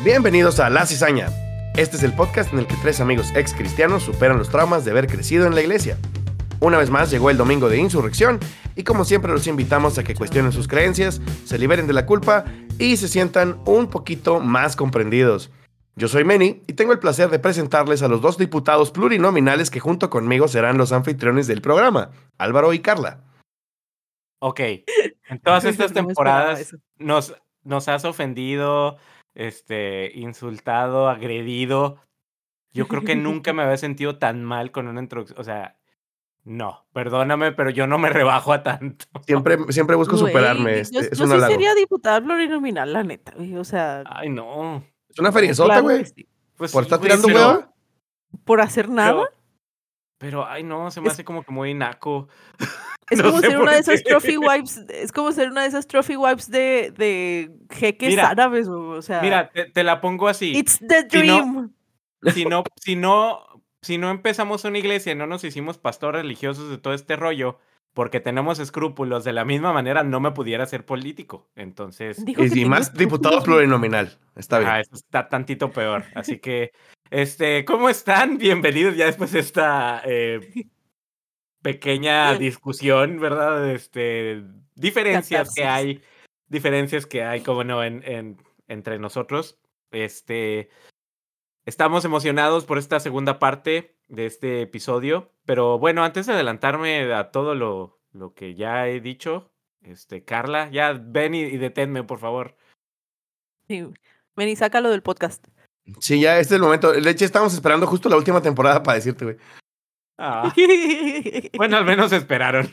Bienvenidos a La Cizaña. Este es el podcast en el que tres amigos ex cristianos superan los traumas de haber crecido en la iglesia. Una vez más llegó el domingo de Insurrección y como siempre los invitamos a que cuestionen sus creencias, se liberen de la culpa y se sientan un poquito más comprendidos. Yo soy Manny y tengo el placer de presentarles a los dos diputados plurinominales que junto conmigo serán los anfitriones del programa, Álvaro y Carla. Ok, en todas estas temporadas nos has ofendido, insultado, agredido. Yo creo que nunca me había sentido tan mal con una introducción. O sea, no, perdóname, pero yo no me rebajo a tanto. Siempre busco superarme. Yo es sí un halago. sería diputada plurinominal, la neta, güey. O sea, Ay, no. Es una feriezota, güey. claro que sí. Pues ¿Por sí, estar güey, tirando hueva? ¿Por hacer nada? Pero, ay, no, se me hace como que muy naco. Es No como sé ser por una de esas qué. trophy wives, es como ser una de esas trophy wives de jeques Mira, árabes, o sea. Mira, te la pongo así. It's the Si dream. no empezamos una iglesia y no nos hicimos pastores religiosos de todo este rollo, porque tenemos escrúpulos, de la misma manera no me pudiera ser político. Entonces, Dijo que Y tiene más diputado escrúpulos, güey. plurinominal. Está bien. eso está tantito peor. Así que, ¿cómo están? Bienvenidos ya después de esta pequeña discusión, ¿verdad? Diferencias que hay, como no, entre nosotros. Estamos emocionados por esta segunda parte de este episodio, pero bueno, antes de adelantarme a todo lo que ya he dicho, Carla, ya ven y deténme, por favor. Sí. Ven y sácalo del podcast. Sí, ya este es el momento. De hecho, estábamos esperando justo la última temporada para decirte, güey. Ah, bueno, al menos esperaron.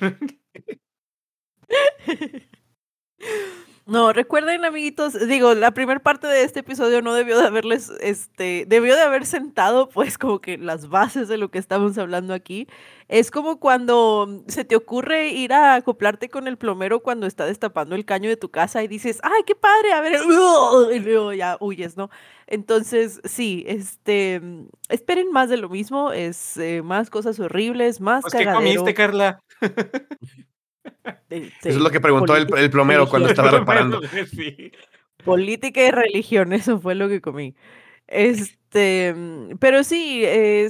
No, recuerden, amiguitos, digo, la primera parte de este episodio no debió de haberles, debió de haber sentado, pues, como que las bases de lo que estamos hablando aquí. Es como cuando se te ocurre ir a acoplarte con el plomero cuando está destapando el caño de tu casa y dices, ¡ay, qué padre! A ver, y luego ya huyes, ¿no? Entonces, sí, esperen más de lo mismo, más cosas horribles, más Pues, ¿qué cagadero. comiste, Carla? Eso es lo que preguntó el Política y plomero cuando religión. estaba reparando. Sí. Política y religión, eso fue lo que comí. Pero sí,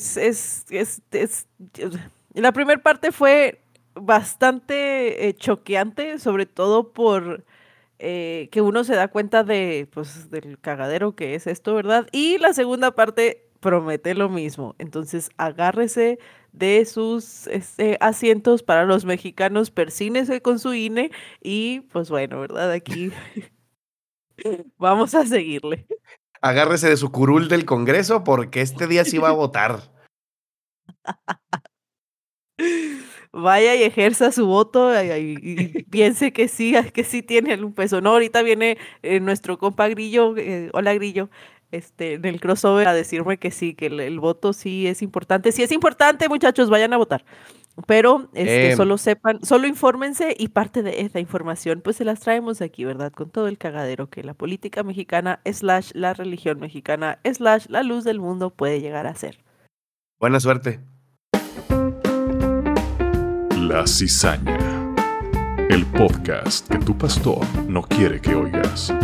la primera parte fue bastante choqueante, sobre todo por que uno se da cuenta pues, del cagadero que es esto, ¿verdad? Y la segunda parte promete lo mismo. Entonces, agárrese de sus asientos para los mexicanos, persínese con su INE y, pues bueno, ¿verdad? Aquí vamos a seguirle. Agárrese de su curul del Congreso porque este día sí va a votar. Vaya y ejerza su voto y piense que sí tiene algún peso. No, ahorita viene nuestro compa Grillo, hola Grillo, en el crossover a decirme que sí, que el voto sí es importante. Sí es importante, muchachos, vayan a votar. Pero solo sepan, solo infórmense y parte de esta información pues se las traemos aquí, ¿verdad? Con todo el cagadero que la política mexicana / la religión mexicana / la luz del mundo puede llegar a ser. Buena suerte. La Cizaña, el podcast que tu pastor no quiere que oigas.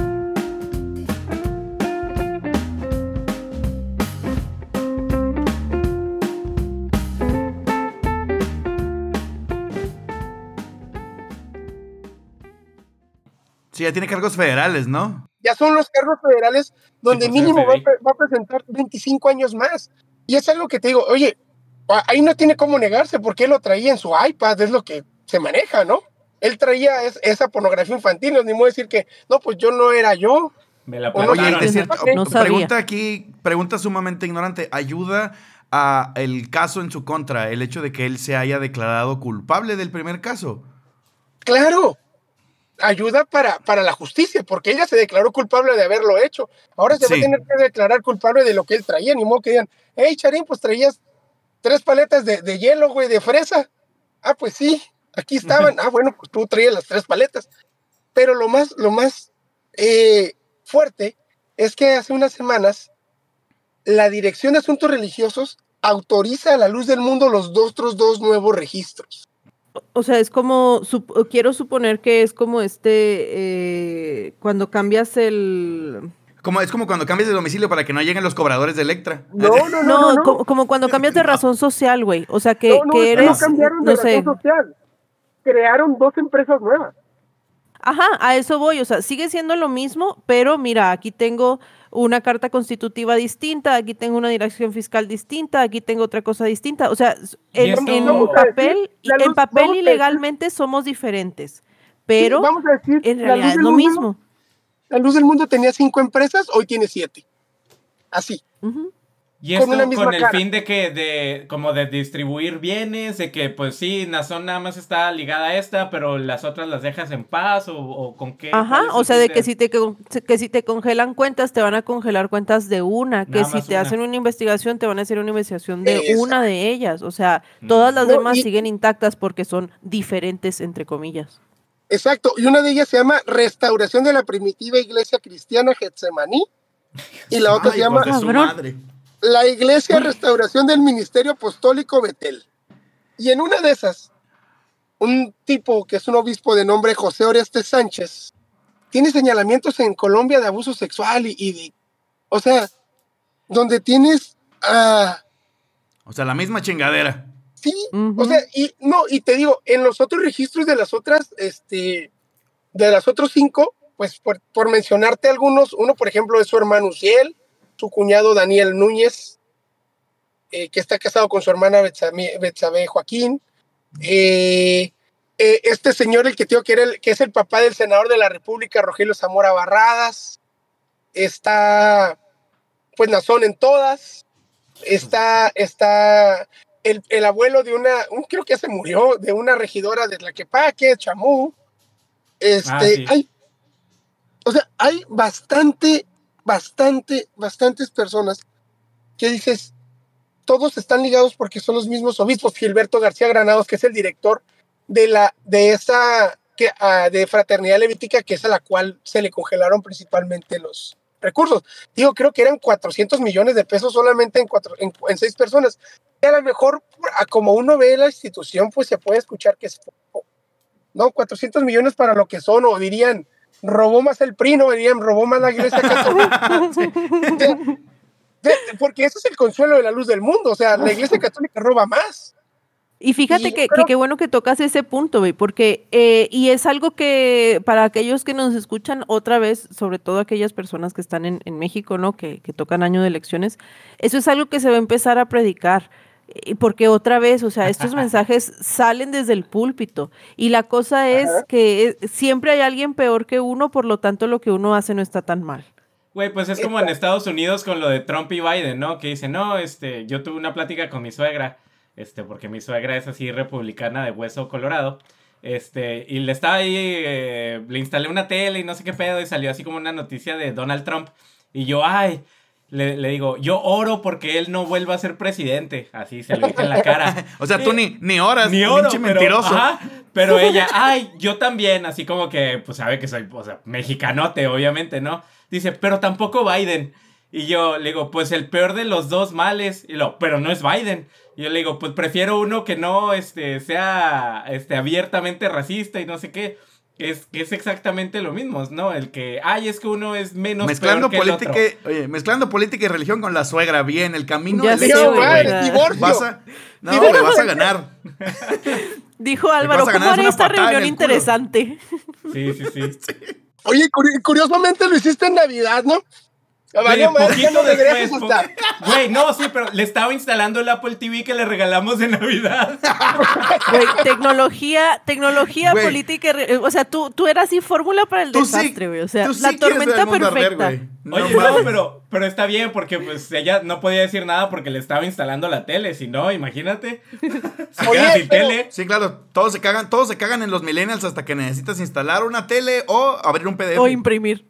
Sí, ya tiene cargos federales, ¿no? Ya son los cargos federales donde Sí, pues, mínimo FBI. va a presentar 25 años más. Y es algo que te digo, oye, ahí no tiene cómo negarse porque él lo traía en su iPad, es lo que se maneja, ¿no? Él traía esa pornografía infantil, no ni modo decir que, no, pues yo no era yo. Me la O no, Oye, plantaron. es cierto, No sabía. pregunta sumamente ignorante. ¿Ayuda a el caso en su contra el hecho de que él se haya declarado culpable del primer caso? Claro, ayuda para la justicia, porque ella se declaró culpable de haberlo hecho. Ahora se va a tener que declarar culpable de lo que él traía, ni modo que digan, hey, Charín, pues traías 3 paletas de hielo, güey, de fresa. Ah, pues sí, aquí estaban. Ah, bueno, pues tú traías las 3 paletas. Pero lo más fuerte es que hace unas semanas la Dirección de Asuntos Religiosos autoriza a la luz del mundo los otros 2 nuevos registros. O sea, es como, quiero suponer que es como cuando cambias Es como cuando cambias de domicilio para que no lleguen los cobradores de Electra. No, como cuando cambias de razón social, güey. O sea, que No eres, cambiaron de no sé. razón social. Crearon 2 empresas nuevas. Ajá, a eso voy. O sea, sigue siendo lo mismo, pero mira, aquí tengo una carta constitutiva distinta, aquí tengo una dirección fiscal distinta, aquí tengo otra cosa distinta. O sea, Y esto- en papel y legalmente somos diferentes, pero Sí, vamos a decir, en la realidad luz es del lo mundo- mismo. La Luz del Mundo tenía 5 empresas, hoy tiene 7. Así. Ujú. Y con esto una misma con el cara. fin como de distribuir bienes, de que pues sí, Nazón nada más está ligada a esta, pero las otras las dejas en paz o con qué. Ajá, ¿cuál es o el sea, fin de que si te congelan cuentas, te van a congelar cuentas de una, que Nada si más te una. hacen una investigación, te van a hacer una investigación de Exacto. una de ellas. O sea, todas las No, demás y- siguen intactas porque son diferentes, entre comillas. Exacto, y una de ellas se llama Restauración de la Primitiva Iglesia Cristiana Getsemaní, y la otra se llama De su Cabrón. madre. la Iglesia Restauración del Ministerio Apostólico Betel. Y en una de esas, un tipo que es un obispo de nombre José Orestes Sánchez, tiene señalamientos en Colombia de abuso sexual o sea, donde tienes, O sea, la misma chingadera. sí, Ujú. o sea, y te digo, en los otros registros de las otras, de las otros 5, pues por mencionarte algunos, uno por ejemplo es su hermano Uziel, su cuñado Daniel Núñez, que está casado con su hermana Betsabe Joaquín, este señor, el que te digo que es el papá del senador de la República, Rogelio Zamora Barradas, está pues Nazón en todas, está el abuelo de creo que ya se murió, de una regidora de Tlaquepaque, Chamú, sí. hay bastantes personas que dices, todos están ligados porque son los mismos obispos. Gilberto García Granados, que es el director de Fraternidad Levítica, que es a la cual se le congelaron principalmente los recursos. Digo, creo que eran 400 millones de pesos solamente en 6 personas. Y a lo mejor, como uno ve la institución, pues se puede escuchar que es poco, ¿no? 400 millones para lo que son, o dirían, robó más el PRI, no dirían, robó más la Iglesia Católica. Porque ese es el consuelo de la Luz del Mundo, o sea, la Iglesia Católica roba más. Y fíjate Y que creo- qué bueno que tocas ese punto, güey, porque, y es algo que para aquellos que nos escuchan otra vez, sobre todo aquellas personas que están en México, ¿no? Que tocan año de elecciones, eso es algo que se va a empezar a predicar. Porque otra vez, o sea, estos mensajes salen desde el púlpito y la cosa es que siempre hay alguien peor que uno, por lo tanto lo que uno hace no está tan mal. Güey, pues es como en Estados Unidos con lo de Trump y Biden, ¿no? Que dicen, no, yo tuve una plática con mi suegra, porque mi suegra es así republicana de hueso colorado, y le estaba ahí, le instalé una tele y no sé qué pedo, y salió así como una noticia de Donald Trump, y yo, le digo, yo oro porque él no vuelva a ser presidente, así se lo dije en la cara. O sea, tú ni horas, Ni oro, pinche mentiroso. pero ella, yo también, así como que, pues sabe que soy, o sea, mexicanote, obviamente, ¿no? Dice, pero tampoco Biden. Y yo le digo, pues el peor de los dos males. Y pero no es Biden. Y yo le digo, pues prefiero uno que no, sea, abiertamente racista y no sé qué. Que es exactamente lo mismo, ¿no? El que, es que uno es menos Mezclando peor que el otro. mezclando política y religión con la suegra, bien, el camino Ya del sé, éxito, güey, güey. o sea. divorcio. Vas a ganar. Dijo Álvaro, vas a ganar ¿cómo haré una esta patada en reunión el culo. interesante? Sí. Oye, curiosamente lo hiciste en Navidad, ¿no? Valió Güey, madre, ya no regresas después, hasta... Güey, no, sí, pero le estaba instalando el Apple TV que le regalamos de Navidad. Güey, tecnología Güey. política, o sea, tú eras así fórmula para el Tú sí- desastre, güey. O sea, tú sí la quieres ver tormenta el mundo arder, perfecta. güey. No Oye, mames. no, pero está bien porque pues ella no podía decir nada porque le estaba instalando la tele, si no, imagínate. Se Oye, queda sin pero- tele. Sí, claro, todos se cagan en los millennials hasta que necesitas instalar una tele o abrir un PDF. O imprimir.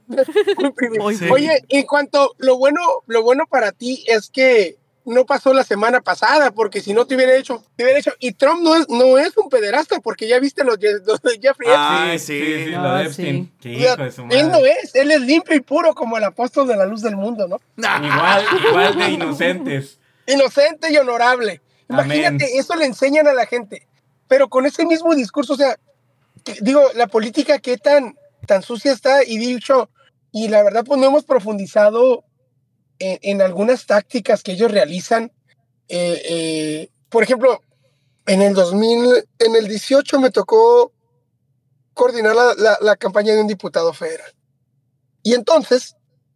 Sí. Oye, en cuanto, lo bueno para ti es que no pasó la semana pasada, porque si no te hubiera hecho. Y Trump no es un pederasta, porque ya viste los de Jeffrey Epstein. Sí. Lo de Ah, Epstein. sí. Qué O sea, hijo de su madre. él no es, él es limpio y puro como el apóstol de la luz del mundo, ¿no? Igual de inocentes. Inocente y honorable. Amén. Imagínate, eso le enseñan a la gente. Pero con ese mismo discurso, o sea, digo, la política que tan sucia está, y dicho, Y la verdad, pues no hemos profundizado en algunas tácticas que ellos realizan. Por ejemplo, en el 2018 me tocó coordinar la campaña de un diputado federal. Y entonces,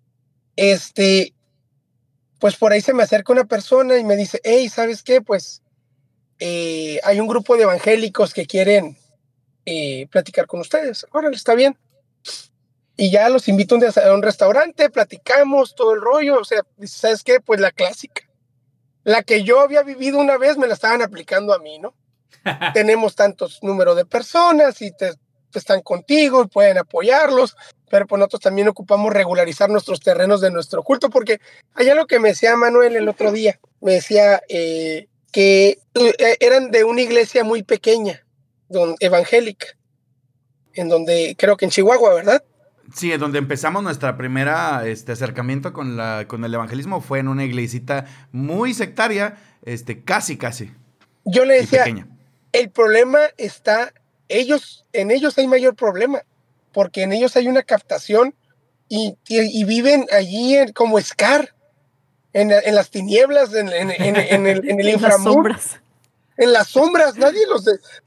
pues por ahí se me acerca una persona y me dice, hey, ¿sabes qué? Pues hay un grupo de evangélicos que quieren platicar con ustedes. Órale, está bien. Y ya los invito a un restaurante, platicamos todo el rollo. O sea, ¿sabes qué? Pues la clásica. La que yo había vivido una vez me la estaban aplicando a mí, ¿no? Tenemos tantos números de personas y están contigo y pueden apoyarlos, pero pues nosotros también ocupamos regularizar nuestros terrenos de nuestro culto, porque allá lo que me decía Manuel el otro día, me decía que eran de una iglesia muy pequeña, evangélica, en donde, creo que en Chihuahua, ¿verdad? Sí, en donde empezamos nuestra primera acercamiento con el evangelismo fue en una iglesita muy sectaria, casi. Yo le decía, pequeña. El problema está, en ellos hay mayor problema, porque en ellos hay una captación y viven allí como Scar, en las tinieblas, en el inframundo. En las sombras, nadie los...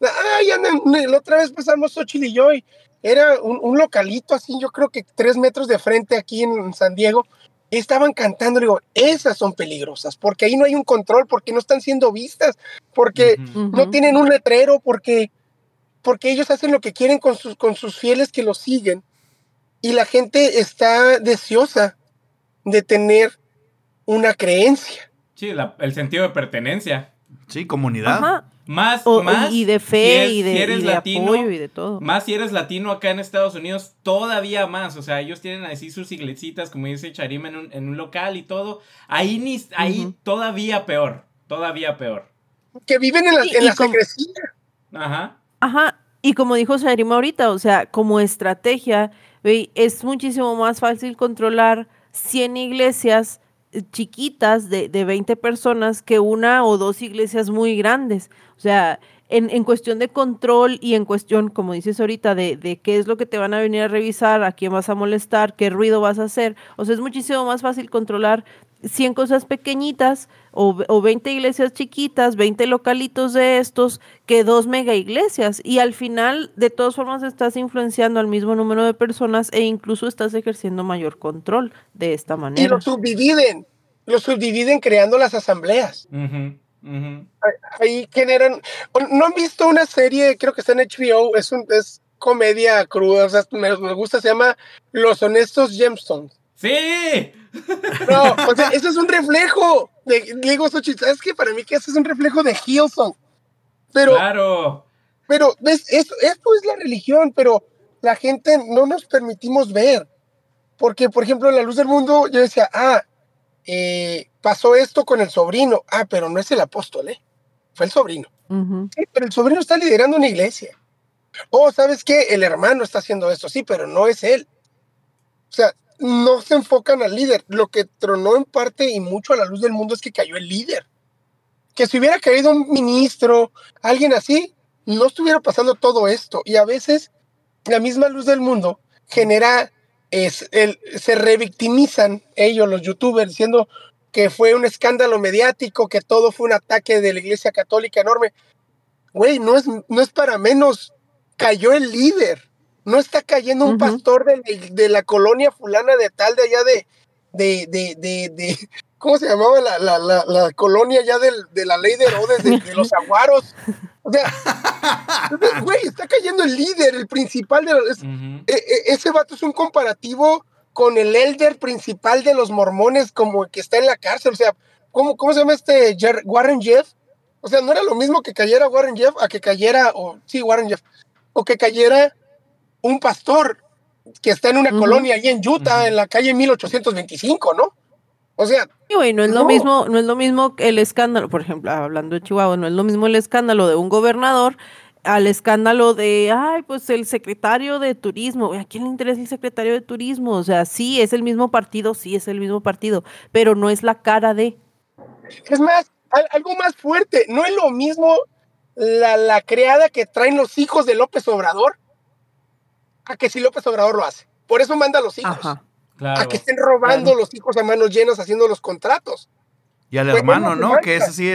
la otra vez pasamos Xochitl y yo y era un localito así, yo creo que 3 metros de frente aquí en San Diego, y estaban cantando, digo, esas son peligrosas, porque ahí no hay un control, porque no están siendo vistas, porque no tienen un letrero, porque ellos hacen lo que quieren con sus fieles que los siguen, y la gente está deseosa de tener una creencia. Sí, el sentido de pertenencia. Sí, comunidad. Ajá. Más y de fe, si eres de latino, apoyo y de todo. Más si eres latino acá en Estados Unidos, todavía más. O sea, ellos tienen así sus iglesitas, como dice Charim, en un local y todo. Ahí todavía peor. Que viven en la secrecía. Ajá. Y como dijo Charim ahorita, o sea, como estrategia, es muchísimo más fácil controlar 100 iglesias chiquitas de 20 personas que 1 o 2 iglesias muy grandes. O sea, en cuestión de control y en cuestión, como dices ahorita, de qué es lo que te van a venir a revisar, a quién vas a molestar, qué ruido vas a hacer. O sea, es muchísimo más fácil controlar 100 cosas pequeñitas o 20 iglesias chiquitas, 20 localitos de estos, que 2 mega iglesias. Y al final, de todas formas, estás influenciando al mismo número de personas e incluso estás ejerciendo mayor control de esta manera. Y lo subdividen creando las asambleas. Ahí generan... ¿No han visto una serie, creo que está en HBO, es comedia cruda, o sea, me gusta, se llama Los Honestos Gemstones? ¡Sí! No, o sea, eso es un reflejo digo, Xochitl, ¿sabes qué? Para mí que eso es un reflejo de Hillsong. Claro. Pero, ¿ves? Esto es la religión, pero la gente no nos permitimos ver. Porque, por ejemplo, en La Luz del Mundo, yo decía, pasó esto con el sobrino. Pero no es el apóstol, fue el sobrino. Sí, pero el sobrino está liderando una iglesia. ¿Sabes qué? El hermano está haciendo esto, sí, pero no es él. O sea, no se enfocan al líder. Lo que tronó en parte y mucho a La Luz del Mundo es que cayó el líder. Que si hubiera caído un ministro, alguien así, no estuviera pasando todo esto. Y a veces la misma Luz del Mundo genera, se revictimizan ellos, los youtubers, diciendo que fue un escándalo mediático, que todo fue un ataque de la Iglesia Católica enorme. Güey, no es para menos. Cayó el líder. No está cayendo un pastor de la colonia fulana de tal, de allá de ¿cómo se llamaba la colonia ya de la ley de Herodes, de los aguaros? O sea, güey, está cayendo el líder, el principal de los... Ese vato es un comparativo con el elder principal de los mormones, como que está en la cárcel. O sea, ¿cómo se llama Warren Jeff? O sea, no era lo mismo que cayera Warren Jeff a que cayera, Warren Jeff, o que cayera un pastor que está en una colonia allí en Utah, en la calle 1825, ¿no? O sea... Sí, no es lo mismo el escándalo, por ejemplo, hablando de Chihuahua, no es lo mismo el escándalo de un gobernador al escándalo de, pues el secretario de turismo. ¿A quién le interesa el secretario de turismo? O sea, sí es el mismo partido, pero no es la cara de... Es más, algo más fuerte, no es lo mismo la criada que traen los hijos de López Obrador a que si López Obrador lo hace. Por eso manda a los hijos. Claro. a que estén robando los hijos a manos llenas haciendo los contratos. Y al Pues, hermano, es lo ¿no? que Que es marca. así,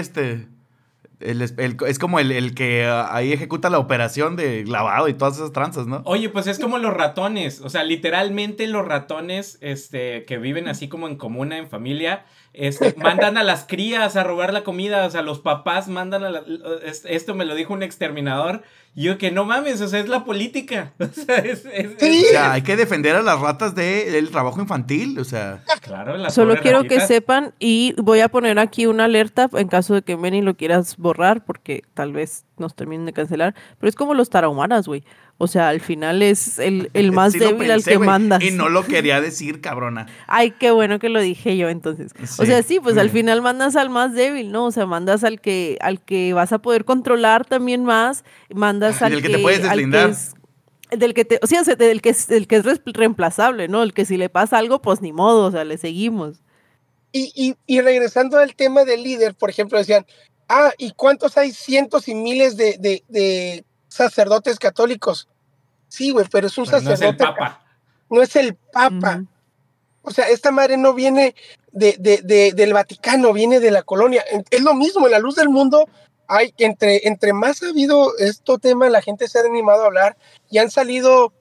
es como el que ahí ejecuta la operación de lavado y todas esas tranzas, ¿no? Oye, pues es como los ratones, o sea, literalmente los ratones, que viven así como en comuna, en familia, mandan a las crías a robar la comida, o sea, los papás mandan esto me lo dijo un exterminador, y yo que no mames, o sea, es la política, o sea, Sí. O sea, hay que defender a las ratas del trabajo infantil, o sea. claro, las Solo pobres quiero que ratitas. sepan y voy a poner aquí una alerta en caso de que Benny lo quieras borrar porque tal vez nos terminen de cancelar, pero es como los tarahumaras, güey. O sea, al final es el más Sí lo débil al pensé, que güey, mandas. y no lo quería decir, cabrona. Ay, qué bueno que lo dije yo entonces. O sea, sí, pues muy al bien. final mandas al más débil, ¿no? O sea, mandas al que vas a poder controlar también más, mandas Y al del que te puedes al que deslindar. es del que o sea, del que es reemplazable, ¿no? El que si le pasa algo, pues ni modo, o sea, le seguimos. Y regresando al tema del líder, por ejemplo, decían, ¿y cuántos hay? Cientos y miles de sacerdotes católicos. Sí, güey, pero es un Pero no es el sacerdote. papa. No es el papa. Ujú. O sea, esta madre no viene del Vaticano, viene de la colonia. Es lo mismo, en la luz del mundo, hay entre más ha habido este tema, la gente se ha animado a hablar y han salido,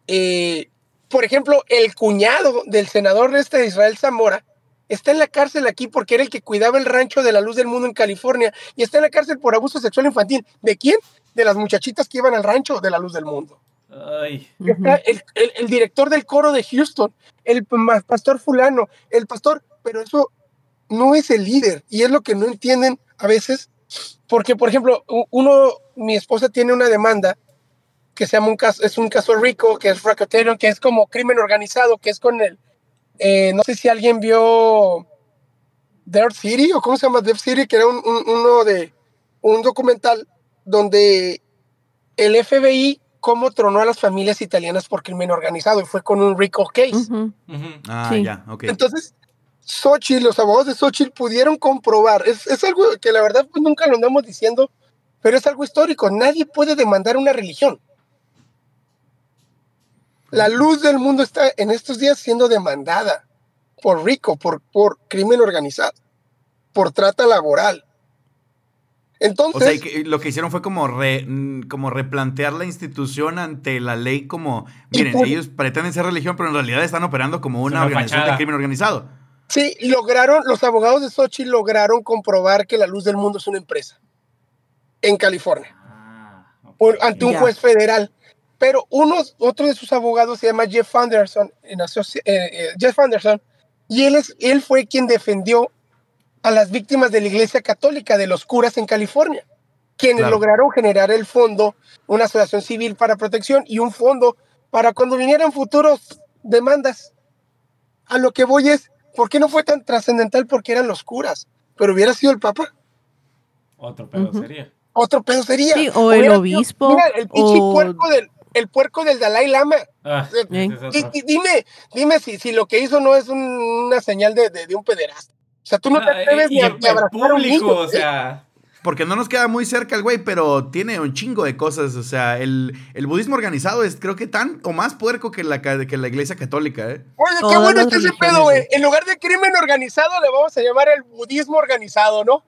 por ejemplo, el cuñado del senador de Israel Zamora, está en la cárcel aquí porque era el que cuidaba el rancho de la luz del mundo en California y está en la cárcel por abuso sexual infantil. ¿De quién? De las muchachitas que iban al rancho de la luz del mundo. Ay, Está el director del coro de Houston, el pastor fulano, el pastor, pero eso no es el líder y es lo que no entienden a veces, porque por ejemplo, mi esposa tiene una demanda que se llama es un caso rico, que es racketeering, que es como crimen organizado, que es con no sé si alguien vio Dirt City o cómo se llama Dirt City, que era un documental donde el FBI cómo tronó a las familias italianas por crimen organizado y fue con un RICO case. Ujú. Sí. Ya, ok. Entonces, los abogados de Xochitl pudieron comprobar, es algo que la verdad pues nunca lo andamos diciendo, pero es algo histórico, nadie puede demandar una religión. La luz del mundo está en estos días siendo demandada por RICO, por crimen organizado, por trata laboral. Entonces, O sea, lo que hicieron fue como replantear la institución ante la ley como, miren, ellos pretenden ser religión, pero en realidad están operando como una organización fachada. de crimen organizado. sí, los abogados de Xochitl lograron comprobar que la luz del mundo es una empresa en California, ante un Ya. juez federal. Pero otro de sus abogados se llama Jeff Anderson, y él fue quien defendió a las víctimas de la Iglesia Católica, de los curas en California, quienes Claro. lograron generar el fondo, una asociación civil para protección y un fondo para cuando vinieran futuros demandas. A lo que voy es, ¿por qué no fue tan trascendental? Porque eran los curas, pero hubiera sido el Papa, otro pedo Ujú. sería. otro pedo sería. Sí, o el Hubiera sido, obispo, mira, el pinche o- puerco del Dalai Lama. Ah, ¿Eh? ese es otro. Y dime si lo que hizo no es una señal de un pederasta. O sea, tú no te atreves y ni a en abrazar a un público, niño. o sea, Porque no nos queda muy cerca el güey, pero tiene un chingo de cosas. O sea, el budismo organizado es creo que tan o más puerco que la iglesia católica, ¿eh? Oye, qué Todas bueno las está ese religiones, pedo, güey. güey. En lugar de crimen organizado, le vamos a llamar el budismo organizado, ¿no?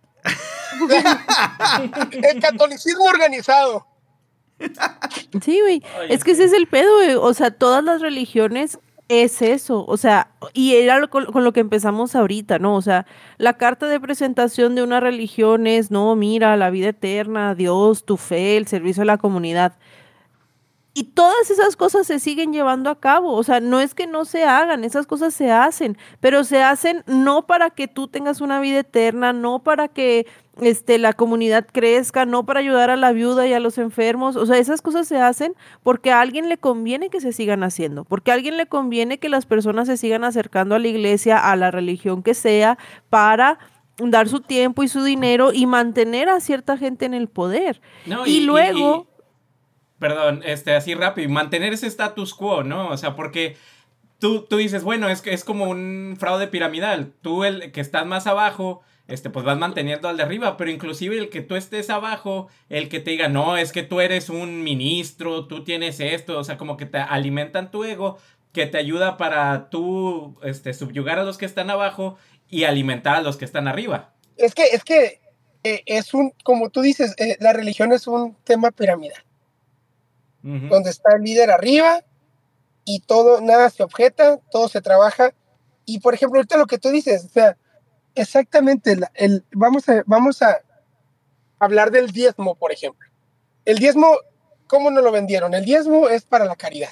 El catolicismo organizado. Sí, güey. Oye, Es que ese es el pedo, güey. O sea, todas las religiones es eso. O sea, y era con lo que empezamos ahorita, ¿no? O sea, la carta de presentación de una religión es, no, mira, la vida eterna, Dios, tu fe, el servicio a la comunidad. Y todas esas cosas se siguen llevando a cabo. O sea, no es que no se hagan, esas cosas se hacen, pero se hacen no para que tú tengas una vida eterna, no para que la comunidad crezca, no para ayudar a la viuda y a los enfermos. O sea, esas cosas se hacen porque a alguien le conviene que se sigan haciendo, porque a alguien le conviene que las personas se sigan acercando a la iglesia, a la religión que sea, para dar su tiempo y su dinero y mantener a cierta gente en el poder. no, y luego... perdón, así rápido, mantener ese status quo, ¿no? O sea, porque tú dices, bueno, es que es como un fraude piramidal. Tú, el que estás más abajo, pues vas manteniendo al de arriba, pero inclusive el que tú estés abajo, el que te diga, no, es que tú eres un ministro, tú tienes esto, o sea, como que te alimentan tu ego, que te ayuda para tú subyugar a los que están abajo y alimentar a los que están arriba. Es que como tú dices, la religión es un tema piramidal. Uh-huh. Donde está el líder arriba y todo, nada se objeta, todo se trabaja. Y por ejemplo, ahorita lo que tú dices, o sea, exactamente, vamos a hablar del diezmo, por ejemplo. El diezmo, ¿cómo nos lo vendieron? El diezmo es para la caridad.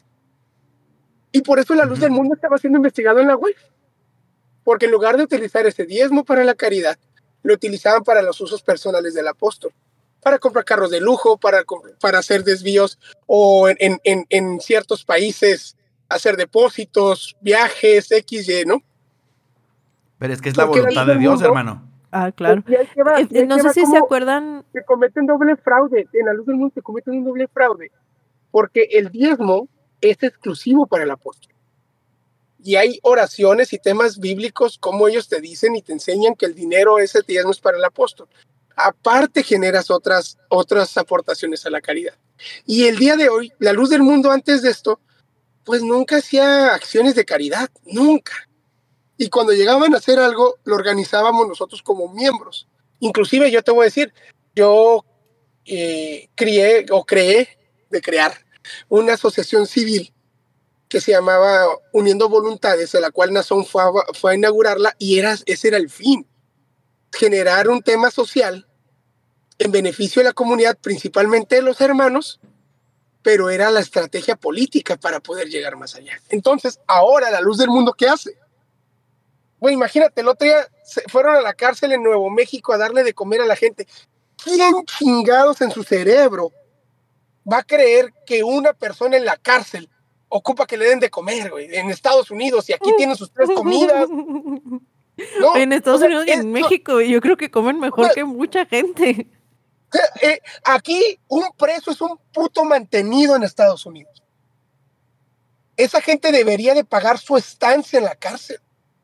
Y por eso la luz del mundo estaba siendo investigado en la web. Porque en lugar de utilizar ese diezmo para la caridad, lo utilizaban para los usos personales del apóstol. Para comprar carros de lujo, para hacer desvíos, o en ciertos países hacer depósitos, viajes, XY, ¿no? Pero es que es la voluntad de Dios, hermano. Ah, claro. No sé si se acuerdan. Se cometen doble fraude. En la luz del mundo se cometen un doble fraude. Porque el diezmo es exclusivo para el apóstol. Y hay oraciones y temas bíblicos como ellos te dicen y te enseñan que el dinero, ese diezmo es para el apóstol. Aparte generas otras aportaciones a la caridad. Y el día de hoy, la luz del mundo antes de esto, pues nunca hacía acciones de caridad, nunca. Y cuando llegaban a hacer algo, lo organizábamos nosotros como miembros. Inclusive yo te voy a decir, yo creé de crear una asociación civil que se llamaba Uniendo Voluntades, de la cual Nazón fue a inaugurarla, y ese era el fin. Generar un tema social en beneficio de la comunidad, principalmente de los hermanos, pero era la estrategia política para poder llegar más allá. Entonces, ahora la luz del mundo, ¿qué hace? Bueno, imagínate, el otro día fueron a la cárcel en Nuevo México a darle de comer a la gente. ¿Quién chingados en su cerebro va a creer que una persona en la cárcel ocupa que le den de comer, güey? En Estados Unidos, y aquí tienen sus 3 comidas. No, en Estados Unidos y en México, yo creo que comen mejor que mucha gente. Aquí un preso es un puto mantenido en Estados Unidos. Esa gente debería de pagar su estancia en la cárcel.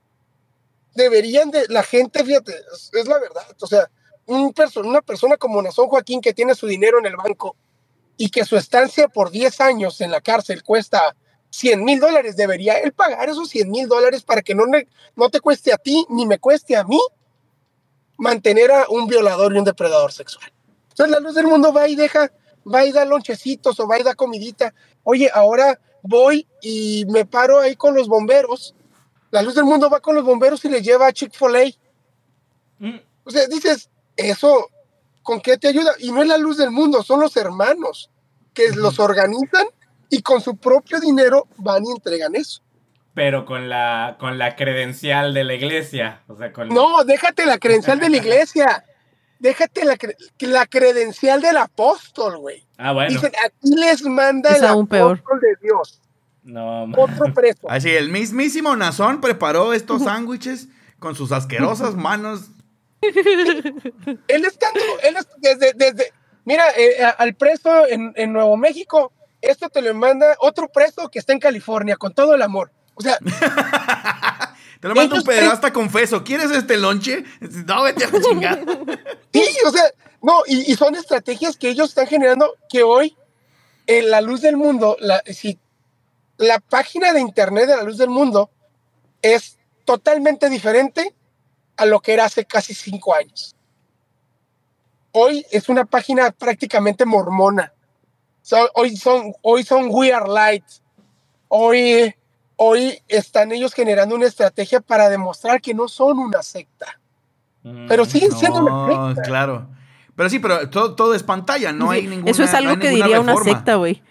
La gente, fíjate, es la verdad. O sea, una persona como Nazón Joaquín, que tiene su dinero en el banco y que su estancia por 10 años en la cárcel cuesta $100,000, debería él pagar esos $100,000 para que no te cueste a ti ni me cueste a mí mantener a un violador y un depredador sexual. Entonces la luz del mundo va y da lonchecitos o va y da comidita. Oye, ahora voy y me paro ahí con los bomberos. La luz del mundo va con los bomberos y les lleva a Chick-fil-A. O sea, dices, ¿eso con qué te ayuda? Y no es la luz del mundo, son los hermanos que los organizan y con su propio dinero van y entregan eso. Pero con la credencial de la iglesia. O sea, No, déjate la credencial de la iglesia. Déjate la credencial del apóstol, güey. Ah, bueno. Dicen, aquí les manda el apóstol de Dios. No, otro preso. Así, el mismísimo Nazón preparó estos sándwiches con sus asquerosas manos. Él desde mira, al preso en Nuevo México, esto te lo manda otro preso que está en California, con todo el amor. O sea, te lo manda un pederasta confeso. ¿Quieres este lonche? No, vete a la chingada. Sí, o sea, no, y son estrategias que ellos están generando que hoy, en la luz del mundo, la página de internet de la luz del mundo es totalmente diferente a lo que era hace casi 5 años. Hoy es una página prácticamente mormona. Hoy son We Are Light. Hoy están ellos generando una estrategia para demostrar que no son una secta. Pero siguen siendo una secta. Claro. Pero sí, pero todo es pantalla, no hay ninguna. Eso es algo que diría reforma. Una secta, güey.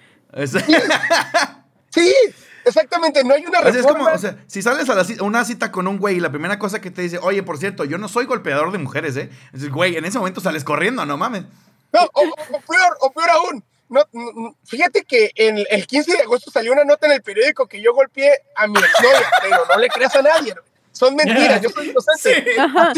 Sí, exactamente, no hay una reforma. Es como, o sea, si sales a una cita con un güey y la primera cosa que te dice, oye, por cierto, yo no soy golpeador de mujeres, Entonces, güey, en ese momento sales corriendo, no mames. No, o peor aún. No, fíjate que el 15 de agosto salió una nota en el periódico que yo golpeé a mi exnovia, pero no le creas a nadie. Son mentiras, yo soy inocente. Sí. Ajá,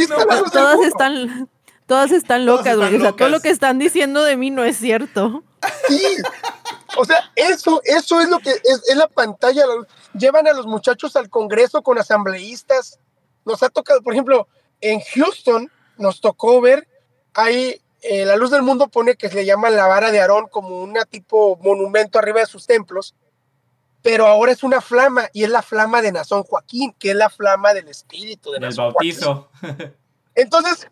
todas están locas, güey. O sea, todo lo que están diciendo de mí no es cierto. Sí. O sea, eso es lo que es la pantalla. Llevan a los muchachos al Congreso con asambleístas. Nos ha tocado, por ejemplo, en Houston, nos tocó ver ahí. La luz del mundo pone que se le llama la vara de Aarón como una tipo monumento arriba de sus templos, pero ahora es una flama, y es la flama de Nazón Joaquín, que es la flama del espíritu de Del Nazón bautizo. Joaquín. Entonces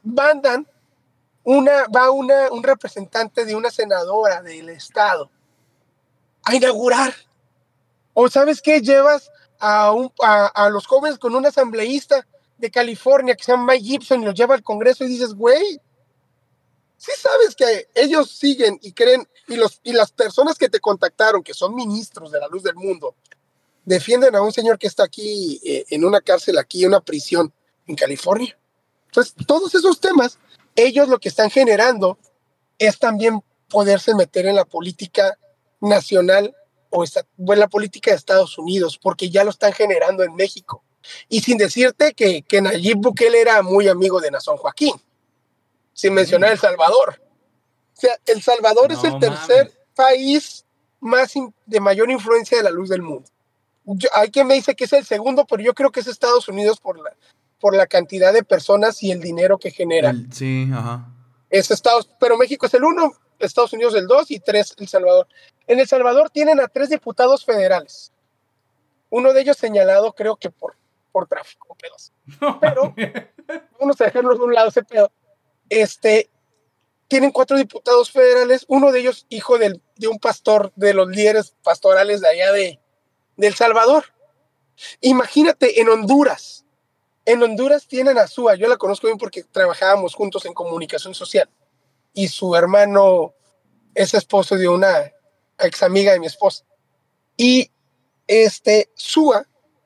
un representante de una senadora del estado a inaugurar. O ¿sabes qué? Llevas a los jóvenes con un asambleísta de California que se llama Mike Gibson y los lleva al Congreso y dices, güey, sí sabes que ellos siguen y creen, y las personas que te contactaron, que son ministros de la luz del mundo, defienden a un señor que está aquí en una cárcel, aquí en una prisión en California. Entonces, todos esos temas, ellos lo que están generando es también poderse meter en la política nacional o en la política de Estados Unidos, porque ya lo están generando en México. Y sin decirte que Nayib Bukele era muy amigo de Nazón Joaquín, sin mencionar El Salvador. O sea, El Salvador es el tercer país de mayor influencia de la luz del mundo. Hay quien me dice que es el segundo, pero yo creo que es Estados Unidos por la cantidad de personas y el dinero que genera. Sí, ajá. Pero México es el 1, Estados Unidos el 2 y 3 El Salvador. En El Salvador tienen a 3 diputados federales. Uno de ellos señalado, creo que por tráfico, pedos. Pero vamos a dejarnos de un lado ese pedo. Tienen 4 diputados federales, uno de ellos hijo de un pastor, de los líderes pastorales de allá de El Salvador. Imagínate, en Honduras tienen a Súa, yo la conozco bien porque trabajábamos juntos en comunicación social, y su hermano es esposo de una ex amiga de mi esposa. Y Súa,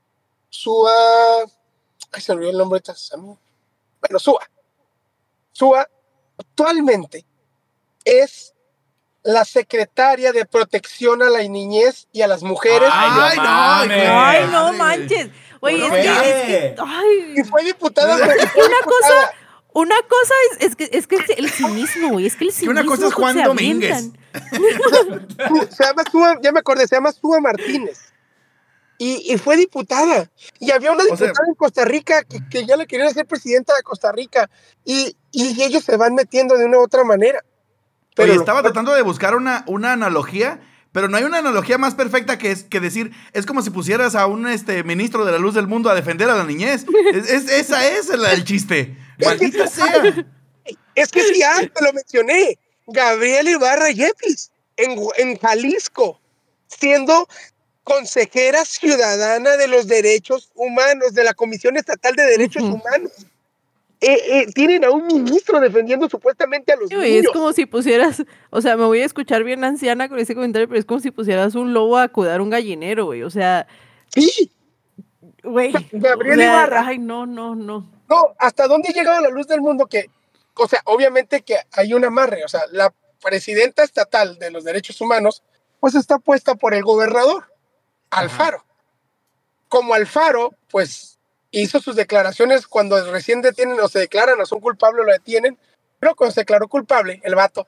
ay, se me olvidó el nombre de esta amiga. Bueno, Súa actualmente es la secretaria de protección a la niñez y a las mujeres. Ay, no manches. Oye, y fue diputada. Una cosa es que el cinismo, güey. Es que el cinismo. Una cosa es Juan Domínguez. Se llama Súa, ya me acordé, se llama Súa Martínez. Y fue diputada. Y había una diputada en Costa Rica que ya le querían hacer presidenta de Costa Rica. Y ellos se van metiendo de una u otra manera. Pero estaba tratando de buscar una analogía, pero no hay una analogía más perfecta que decir, es como si pusieras a un ministro de la luz del mundo a defender a la niñez. Esa es el chiste. Maldita sea. Es que sí, te lo mencioné. Gabriela Ibarra Yepes, en Jalisco, siendo consejera ciudadana de los derechos humanos, de la Comisión Estatal de Derechos Humanos. Tienen a un ministro defendiendo supuestamente a los niños. Es como si pusieras, o sea, me voy a escuchar bien anciana con ese comentario, pero es como si pusieras un lobo a cuidar un gallinero, güey, o sea. Sí. Güey. Gabriela Ibarra. Ay, no. No, ¿hasta dónde ha llegado la luz del mundo? O sea, obviamente que hay un amarre, o sea, la presidenta estatal de los derechos humanos, pues está puesta por el gobernador, Alfaro. Como Alfaro, pues hizo sus declaraciones cuando recién detienen o se declaran o son culpables, lo detienen, pero cuando se declaró culpable, el vato,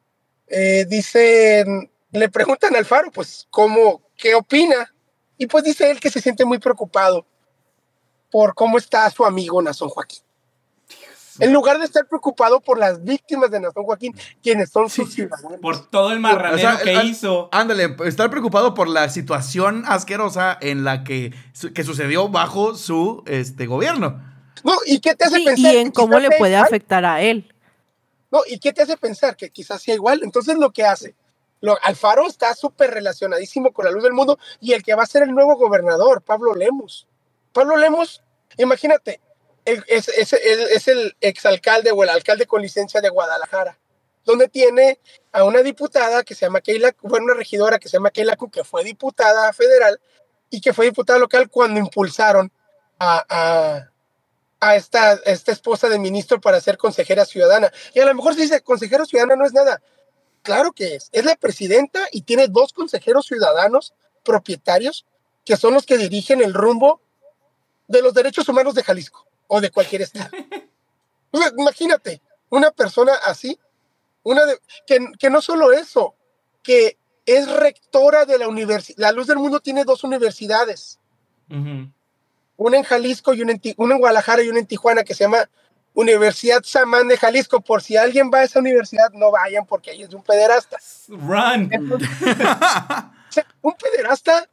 le preguntan a Alfaro, pues, ¿qué opina? Y pues dice él que se siente muy preocupado por cómo está su amigo Nazón Joaquín. En lugar de estar preocupado por las víctimas de Nazón Joaquín, quienes son sus ciudadanos. Por todo el marranero que hizo. Ándale, estar preocupado por la situación asquerosa en la que sucedió bajo su gobierno. No, ¿y qué te hace pensar? Y en cómo le puede afectar a él. No, ¿y qué te hace pensar? Que quizás sea igual. Entonces lo que hace, Alfaro está súper relacionadísimo con la luz del mundo, y el que va a ser el nuevo gobernador, Pablo Lemus. Pablo Lemus, imagínate, es el exalcalde o el alcalde con licencia de Guadalajara, donde tiene a una diputada que se llama una regidora que se llama Keila Ku, que fue diputada federal y que fue diputada local cuando impulsaron a esta esposa del ministro para ser consejera ciudadana. Y a lo mejor se dice, consejero ciudadana no es nada. Claro que es la presidenta y tiene 2 consejeros ciudadanos propietarios que son los que dirigen el rumbo de los derechos humanos de Jalisco o de cualquier estado. Imagínate, una persona así, que no solo eso, que es rectora de la universidad. La Luz del Mundo tiene 2 universidades. Una en Jalisco y una en Guadalajara y una en Tijuana, que se llama Universidad Samán de Jalisco. Por si alguien va a esa universidad, no vayan porque ahí es de un pederasta. Run. Entonces, o sea, un pederasta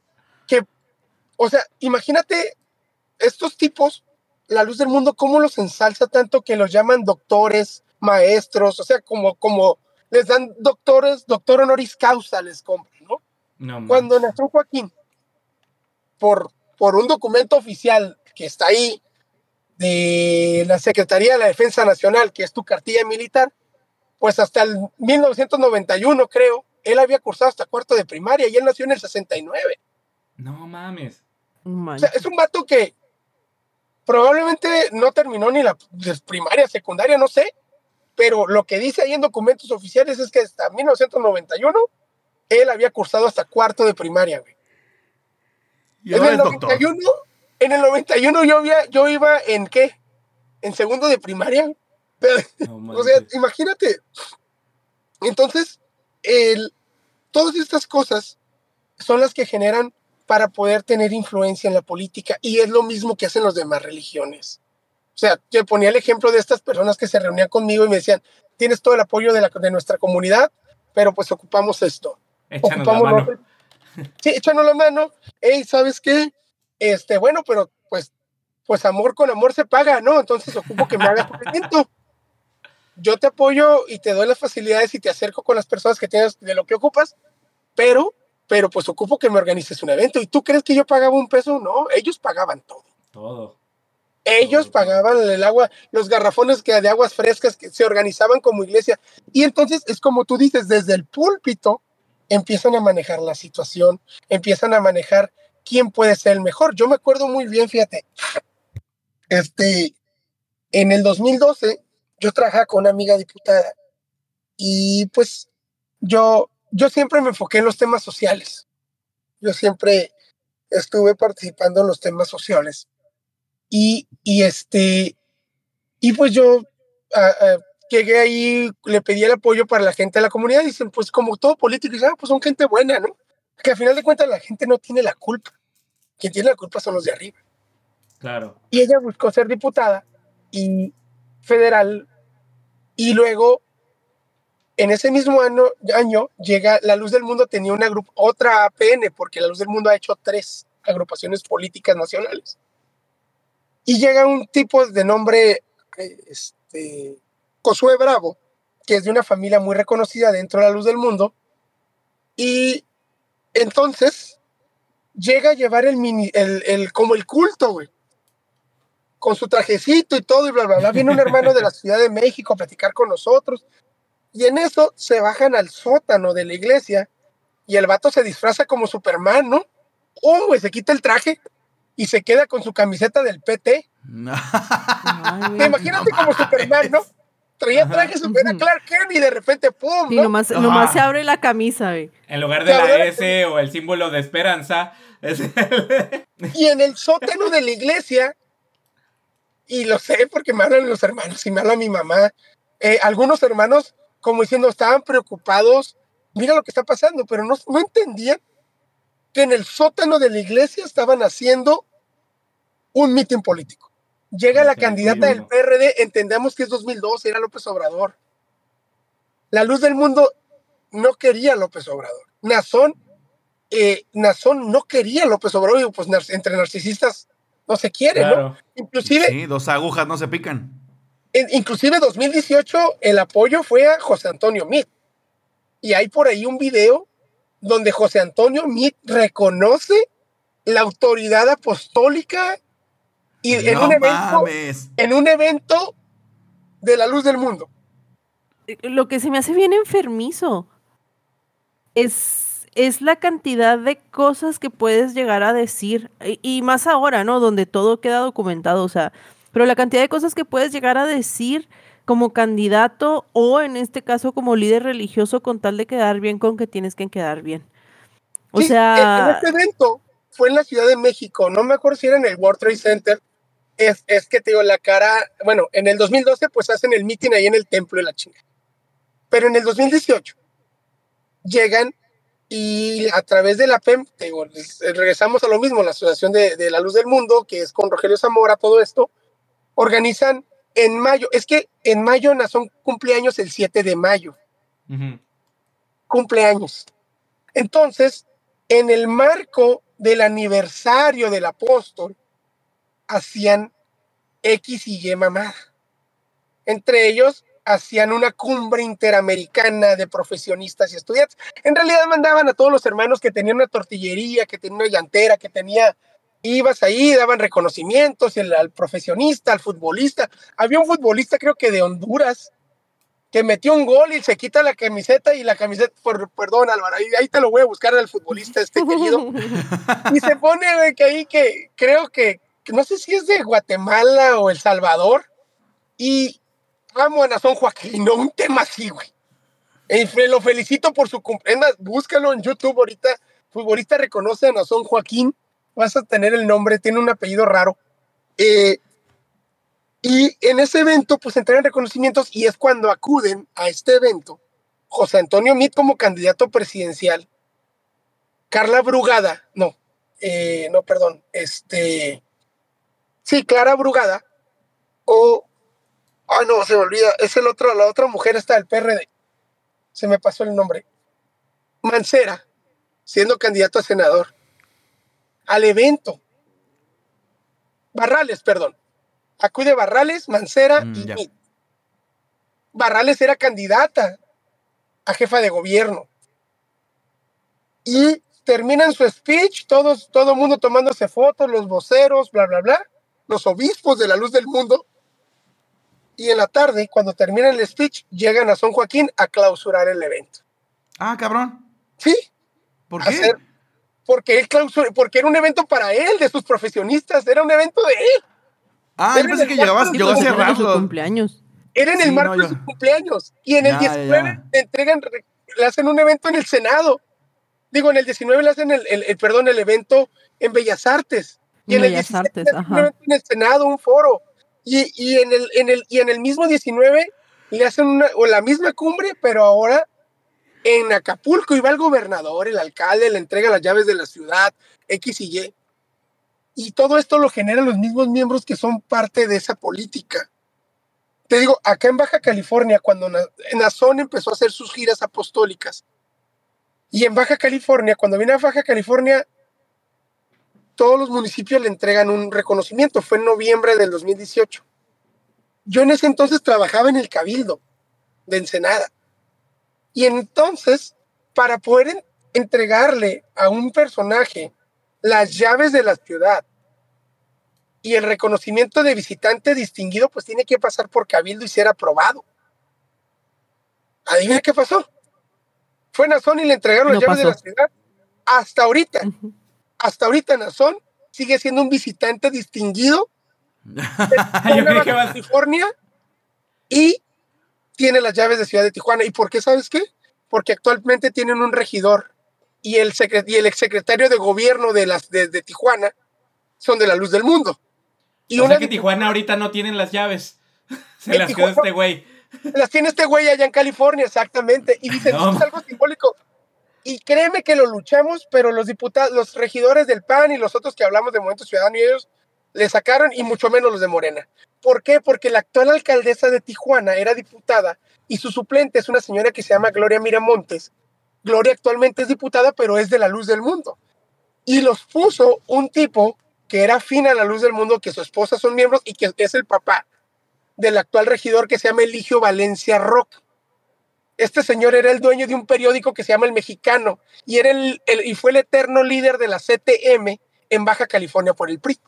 que, o sea, imagínate estos tipos, la luz del mundo, cómo los ensalza tanto que los llaman doctores, maestros, o sea, como les dan doctor honoris causa les compran, ¿no? No Cuando manches. nació Joaquín, por un documento oficial que está ahí de la Secretaría de la Defensa Nacional, que es tu cartilla militar, pues hasta el 1991, creo, él había cursado hasta cuarto de primaria y él nació en el 69. No mames. O sea, es un vato que probablemente no terminó ni la primaria, secundaria, no sé, pero lo que dice ahí en documentos oficiales es que hasta 1991 él había cursado hasta cuarto de primaria, güey. Y ahora es doctor. En el 91 yo iba en ¿qué? En segundo de primaria. No O sea, manches. imagínate. Entonces, todas estas cosas son las que generan para poder tener influencia en la política, y es lo mismo que hacen las demás religiones. O sea, yo ponía el ejemplo de estas personas que se reunían conmigo y me decían, tienes todo el apoyo de nuestra comunidad, pero pues ocupamos esto. Échanos la Ocupamos lo mano. otro. Sí, échanos la mano. Hey, ¿sabes qué? Bueno, pero pues amor con amor se paga, ¿no? Entonces ocupo que me hagas un evento. Yo te apoyo y te doy las facilidades y te acerco con las personas que tienes de lo que ocupas, pero pues ocupo que me organices un evento. ¿Y tú crees que yo pagaba un peso? No, ellos pagaban todo. Todo. Ellos pagaban el agua, los garrafones de aguas frescas que se organizaban como iglesia. Y entonces es como tú dices, desde el púlpito empiezan a manejar la situación, empiezan a manejar quién puede ser el mejor. Yo me acuerdo muy bien, fíjate, en el 2012 yo trabajaba con una amiga diputada y pues yo siempre me enfoqué en los temas sociales. Yo siempre estuve participando en los temas sociales. Y pues yo llegué ahí, le pedí el apoyo para la gente de la comunidad y dicen, pues como todo político, dicen, pues son gente buena, ¿no? Que al final de cuentas la gente no tiene la culpa. Quien tiene la culpa son los de arriba. Claro. Y ella buscó ser diputada y federal, y luego en ese mismo año llega La Luz del Mundo, tenía otra APN, porque La Luz del Mundo ha hecho 3 agrupaciones políticas nacionales. Y llega un tipo de nombre Josué Bravo, que es de una familia muy reconocida dentro de La Luz del Mundo, y entonces llega a llevar como el culto, güey, con su trajecito y todo, y bla, bla, bla. Viene un hermano de la Ciudad de México a platicar con nosotros, y en eso se bajan al sótano de la iglesia, y el vato se disfraza como Superman, ¿no? Güey, se quita el traje y se queda con su camiseta del PT. Imagínate como Superman, ¿no? Traía traje super Clark Kent y de repente, ¡pum!, Sí, ¿no? nomás se abre la camisa, güey. En lugar de la S o el símbolo de esperanza. Y en el sótano de la iglesia, y lo sé porque me hablan los hermanos y me habla mi mamá, algunos hermanos como diciendo, estaban preocupados, mira lo que está pasando, pero no entendían que en el sótano de la iglesia estaban haciendo un mitin político. Llega la candidata del PRD, entendamos que es 2012, era López Obrador. La Luz del Mundo no quería a López Obrador. Nazón no quería a López Obrador, y pues entre narcisistas no se quieren, claro, ¿no? Inclusive, sí, 2 agujas no se pican. Inclusive 2018 el apoyo fue a José Antonio Meade. Y hay por ahí un video donde José Antonio Meade reconoce la autoridad apostólica y no en un evento de La Luz del Mundo. Lo que se me hace bien enfermizo es la cantidad de cosas que puedes llegar a decir, y más ahora, ¿no? Donde todo queda documentado, o sea, pero la cantidad de cosas que puedes llegar a decir como candidato o en este caso como líder religioso con tal de quedar bien con que tienes que quedar bien. O sí, sea... en este evento fue en la Ciudad de México, no me acuerdo si era en el World Trade Center, es que te digo, bueno, en el 2012 pues hacen el meeting ahí en el templo de la chinga. Pero en el 2018 llegan y a través de la PEM, te digo, regresamos a lo mismo, la Asociación de La Luz del Mundo, que es con Rogelio Zamora, todo esto, organizan en mayo, es que en mayo Nazón cumpleaños el 7 de mayo. Cumpleaños. Entonces, en el marco del aniversario del apóstol, hacían X y Y mamada. Entre ellos, hacían una cumbre interamericana de profesionistas y estudiantes. En realidad mandaban a todos los hermanos que tenían una tortillería, que tenían una llantera, ibas ahí, daban reconocimientos al profesionista, al futbolista. Había un futbolista, creo que de Honduras, que metió un gol y se quita la camiseta, perdón, Álvaro, ahí te lo voy a buscar al futbolista querido, y se pone que creo que no sé si es de Guatemala o El Salvador, y amo a Nazón Joaquín, no, un tema así, güey. Lo felicito por su cumpleaños, búscalo en YouTube ahorita, futbolista reconoce a Nazón Joaquín, vas a tener el nombre, tiene un apellido raro, y en ese evento pues entregan reconocimientos, y es cuando acuden a este evento José Antonio Meade como candidato presidencial, Clara Brugada, se me olvida, es la otra mujer está del PRD, se me pasó el nombre, Mancera, siendo candidato a senador, al evento, acude Barrales, Mancera y Meade. Barrales era candidata a jefa de gobierno, y terminan su speech, todo el mundo tomándose fotos, los voceros, bla, bla, bla, los obispos de la luz del mundo, y en la tarde, cuando terminan el speech, llegan a San Joaquín a clausurar el evento. Ah, cabrón. Sí. ¿Por qué? Porque era un evento para él, de sus profesionistas, era un evento de él. Ah, yo pensé que llegó a cerrarlo. Cumpleaños. Era en el marco de su cumpleaños, y en el 19 le hacen un evento en el Senado. Digo, en el 19 le hacen el evento en Bellas Artes. Y en el 17 le hacen un evento en el Senado, un foro. Y en el mismo 19 le hacen la misma cumbre, pero ahora en Acapulco, y va el gobernador, el alcalde, le entrega las llaves de la ciudad, X y Y. Y todo esto lo generan los mismos miembros que son parte de esa política. Te digo, acá en Baja California, cuando Nazón empezó a hacer sus giras apostólicas, y en Baja California, cuando viene a Baja California, todos los municipios le entregan un reconocimiento. Fue en noviembre del 2018. Yo en ese entonces trabajaba en el Cabildo de Ensenada. Y entonces, para poder entregarle a un personaje las llaves de la ciudad y el reconocimiento de visitante distinguido, pues tiene que pasar por Cabildo y ser aprobado. ¿Adivina qué pasó? Fue Nazón y le entregaron las llaves de la ciudad. Hasta ahorita Nazón sigue siendo un visitante distinguido de California, y tiene las llaves de Ciudad de Tijuana. ¿Y por qué? ¿Sabes qué? Porque actualmente tienen un regidor, y el exsecretario de gobierno de Tijuana son de la luz del mundo. Y o sea que Tijuana ahorita no tienen las llaves. Se las quedó este güey. Las tiene este güey allá en California, exactamente. Y dicen, no, es algo simbólico. Y créeme que lo luchamos, pero los diputados, los regidores del PAN y los otros que hablamos de Movimiento Ciudadano, y ellos le sacaron, y mucho menos los de Morena. ¿Por qué? Porque la actual alcaldesa de Tijuana era diputada, y su suplente es una señora que se llama Gloria Miramontes. Gloria actualmente es diputada, pero es de la luz del mundo. Y los puso un tipo que era afín a la luz del mundo, que su esposa son miembros, y que es el papá del actual regidor, que se llama Eligio Valencia Roca. Este señor era el dueño de un periódico que se llama El Mexicano, y era y fue el eterno líder de la CTM en Baja California por el PRI.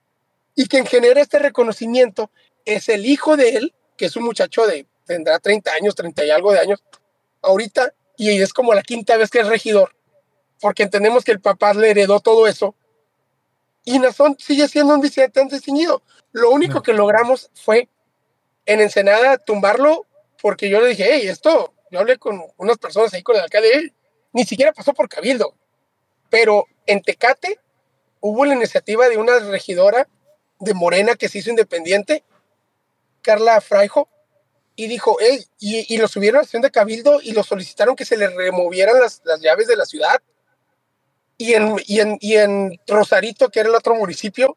Y quien genera este reconocimiento es el hijo de él, que es un muchacho tendrá 30 años, 30 y algo de años ahorita, y es como la quinta vez que es regidor, porque entendemos que el papá le heredó todo eso, y Nazón sigue siendo un visitante distinguido. Lo único que logramos fue en Ensenada tumbarlo, porque yo le dije, hey, yo hablé con unas personas ahí con el alcalde, ni siquiera pasó por Cabildo, pero en Tecate hubo la iniciativa de una regidora de Morena que se hizo independiente, Carla Fraijo, y dijo, hey, y lo subieron a la sesión de Cabildo y lo solicitaron que se le removieran las llaves de la ciudad. Y en Rosarito, que era el otro municipio,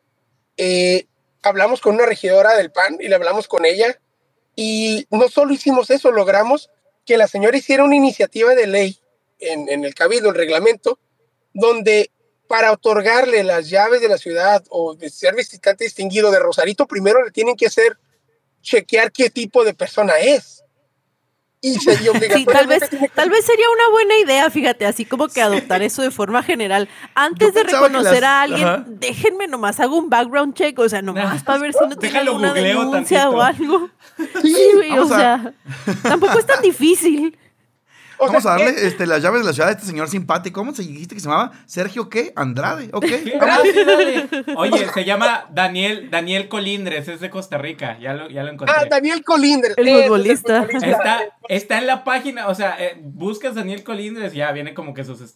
hablamos con una regidora del PAN y le hablamos con ella, y no solo hicimos eso, logramos que la señora hiciera una iniciativa de ley en el Cabildo, el reglamento, donde para otorgarle las llaves de la ciudad o de ser visitante distinguido de Rosarito, primero le tienen que hacer chequear qué tipo de persona es. Y Sí, tal obligatoriamente vez sería una buena idea, fíjate, así como que adoptar eso de forma general. Antes de pensaba que reconocer las- a alguien, ajá. déjenme nomás hago un background check, o sea, nomás para ver si no tiene Déjalo alguna googleo denuncia o tantito. algo. Sí, güey, o vamos a- sea, tampoco es tan difícil. O Vamos sea, a darle las llaves de la ciudad a este señor simpático. ¿Cómo se dijiste que se llamaba? ¿Sergio qué? ¿Andrade? ¿Ok? Ah, sí, dale. Oye, se llama Daniel Colindres, es de Costa Rica, ya lo encontré. Daniel Colindres. El ese es futbolista. Está en la página, o sea, buscas Daniel Colindres, ya viene como que sus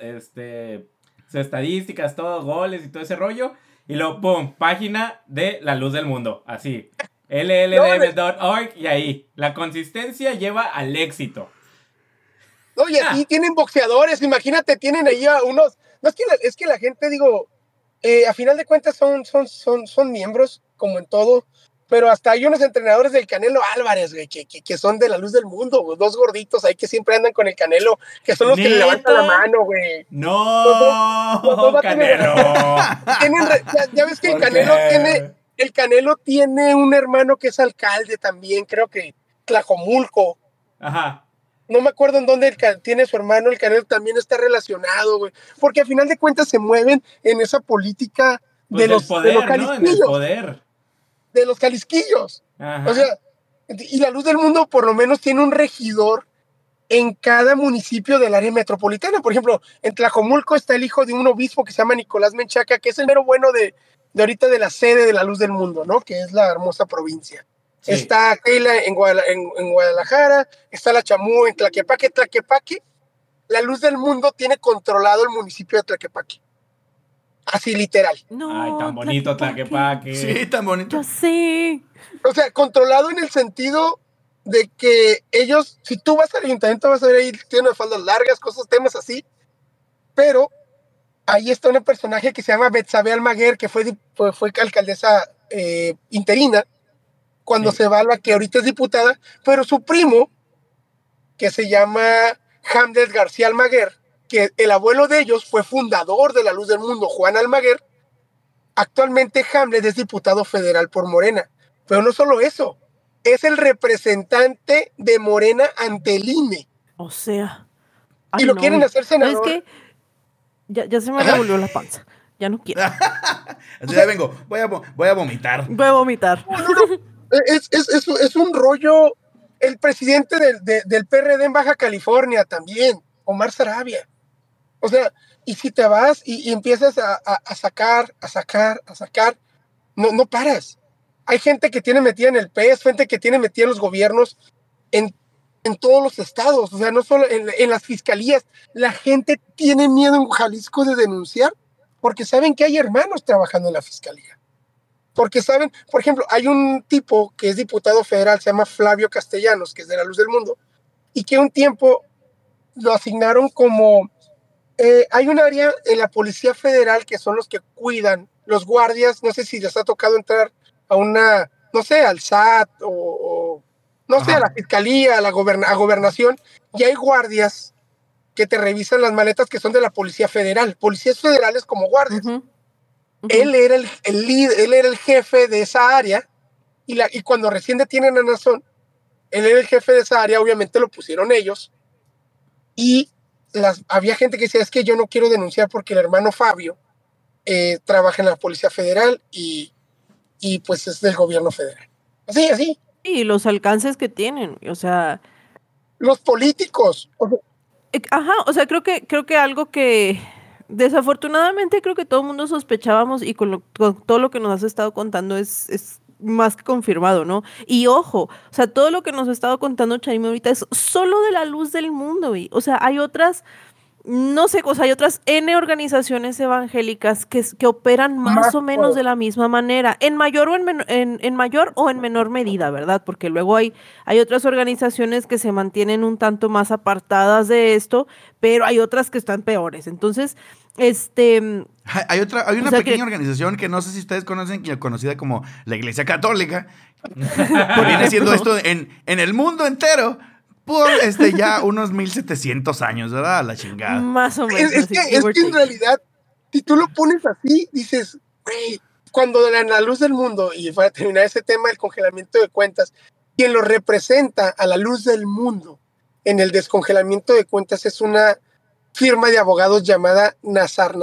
estadísticas, todos goles y todo ese rollo. Y luego, ¡pum! Página de La Luz del Mundo, así. LLDM.org y ahí. La consistencia lleva al éxito. Oye, sí, tienen boxeadores, imagínate, tienen ahí a unos... No, es que la gente, digo, a final de cuentas son miembros, como en todo, pero hasta hay unos entrenadores del Canelo Álvarez, güey, que son de La Luz del Mundo, güey, dos gorditos ahí que siempre andan con el Canelo, que son los que le levantan la mano, güey. ¡No! ¡Canelo! Ya ves que ¿Por qué? el Canelo tiene un hermano que es alcalde también, creo que Tlajomulco. Ajá. No me acuerdo en dónde tiene su hermano, el Canelo también está relacionado, güey. Porque al final de cuentas se mueven en esa política Pues de los poder, ¿no? En el jalisquillos. poder. De los jalisquillos. Ajá. O sea, y La Luz del Mundo por lo menos tiene un regidor en cada municipio del área metropolitana. Por ejemplo, en Tlajomulco está el hijo de un obispo que se llama Nicolás Menchaca, que es el mero bueno de ahorita de la sede de La Luz del Mundo, ¿no? Que es la hermosa provincia. Sí. Está Keila en Guadalajara, está la Chamú en Tlaquepaque. La Luz del Mundo tiene controlado el municipio de Tlaquepaque. Así literal. No, Ay, tan bonito Tlaquepaque. Sí, tan bonito. Ya sé. O sea, controlado en el sentido de que ellos, si tú vas al ayuntamiento, vas a ver ahí, tiene faldas largas, cosas, temas así, pero ahí está un personaje que se llama Betsabe Almaguer, que fue alcaldesa interina, cuando se va la que ahorita es diputada, pero su primo, que se llama Hamlet García Almaguer, que el abuelo de ellos fue fundador de La Luz del Mundo, Juan Almaguer, actualmente Hamlet es diputado federal por Morena. Pero no solo eso, es el representante de Morena ante el INE. O sea. Y lo quieren hacer senador. No, es que ya se me revolvió la panza. Ya no quiero. Ya vengo, voy a vomitar. Voy a vomitar. No. Es un rollo. El presidente del PRD en Baja California también, Omar Sarabia. O sea, y si te vas y empiezas a sacar, no paras. Hay gente que tiene metida en el PES, gente que tiene metida en los gobiernos, en todos los estados, o sea, no solo en las fiscalías. La gente tiene miedo en Jalisco de denunciar porque saben que hay hermanos trabajando en la fiscalía. Porque saben, por ejemplo, hay un tipo que es diputado federal, se llama Flavio Castellanos, que es de La Luz del Mundo, y que un tiempo lo asignaron como... hay un área en la Policía Federal que son los que cuidan, los guardias, no sé si les ha tocado entrar a una, no sé, al SAT o no sé, a la Fiscalía, a Gobernación, y hay guardias que te revisan las maletas que son de la Policía Federal, policías federales como guardias. Él era el líder, él era el jefe de esa área, y cuando recién detienen a Nazón, él era el jefe de esa área, obviamente lo pusieron ellos, y había gente que decía, es que yo no quiero denunciar porque el hermano Fabio trabaja en la Policía Federal y pues es del gobierno federal. Así. Y los alcances que tienen, o sea... Los políticos. Ajá, o sea, creo que algo que desafortunadamente creo que todo el mundo sospechábamos y con todo lo que nos has estado contando es más que confirmado, ¿no? Y ojo, o sea, todo lo que nos ha estado contando Chaime ahorita es solo de La Luz del Mundo, güey. O sea, hay otras, no sé, o sea, hay otras N organizaciones evangélicas que operan más o menos de la misma manera, en mayor o en menor medida, ¿verdad? Porque luego hay otras organizaciones que se mantienen un tanto más apartadas de esto, pero hay otras que están peores. Entonces, hay una pequeña organización que no sé si ustedes conocen, conocida como la Iglesia Católica, que viene siendo esto en el mundo entero por ya unos 1700 años, ¿verdad? La chingada. Más o menos. Es que en realidad Si tú lo pones así, dices, güey, cuando en la luz del mundo, y para terminar ese tema del congelamiento de cuentas, quien lo representa a la luz del mundo en el descongelamiento de cuentas es una firma de abogados llamada Nazar.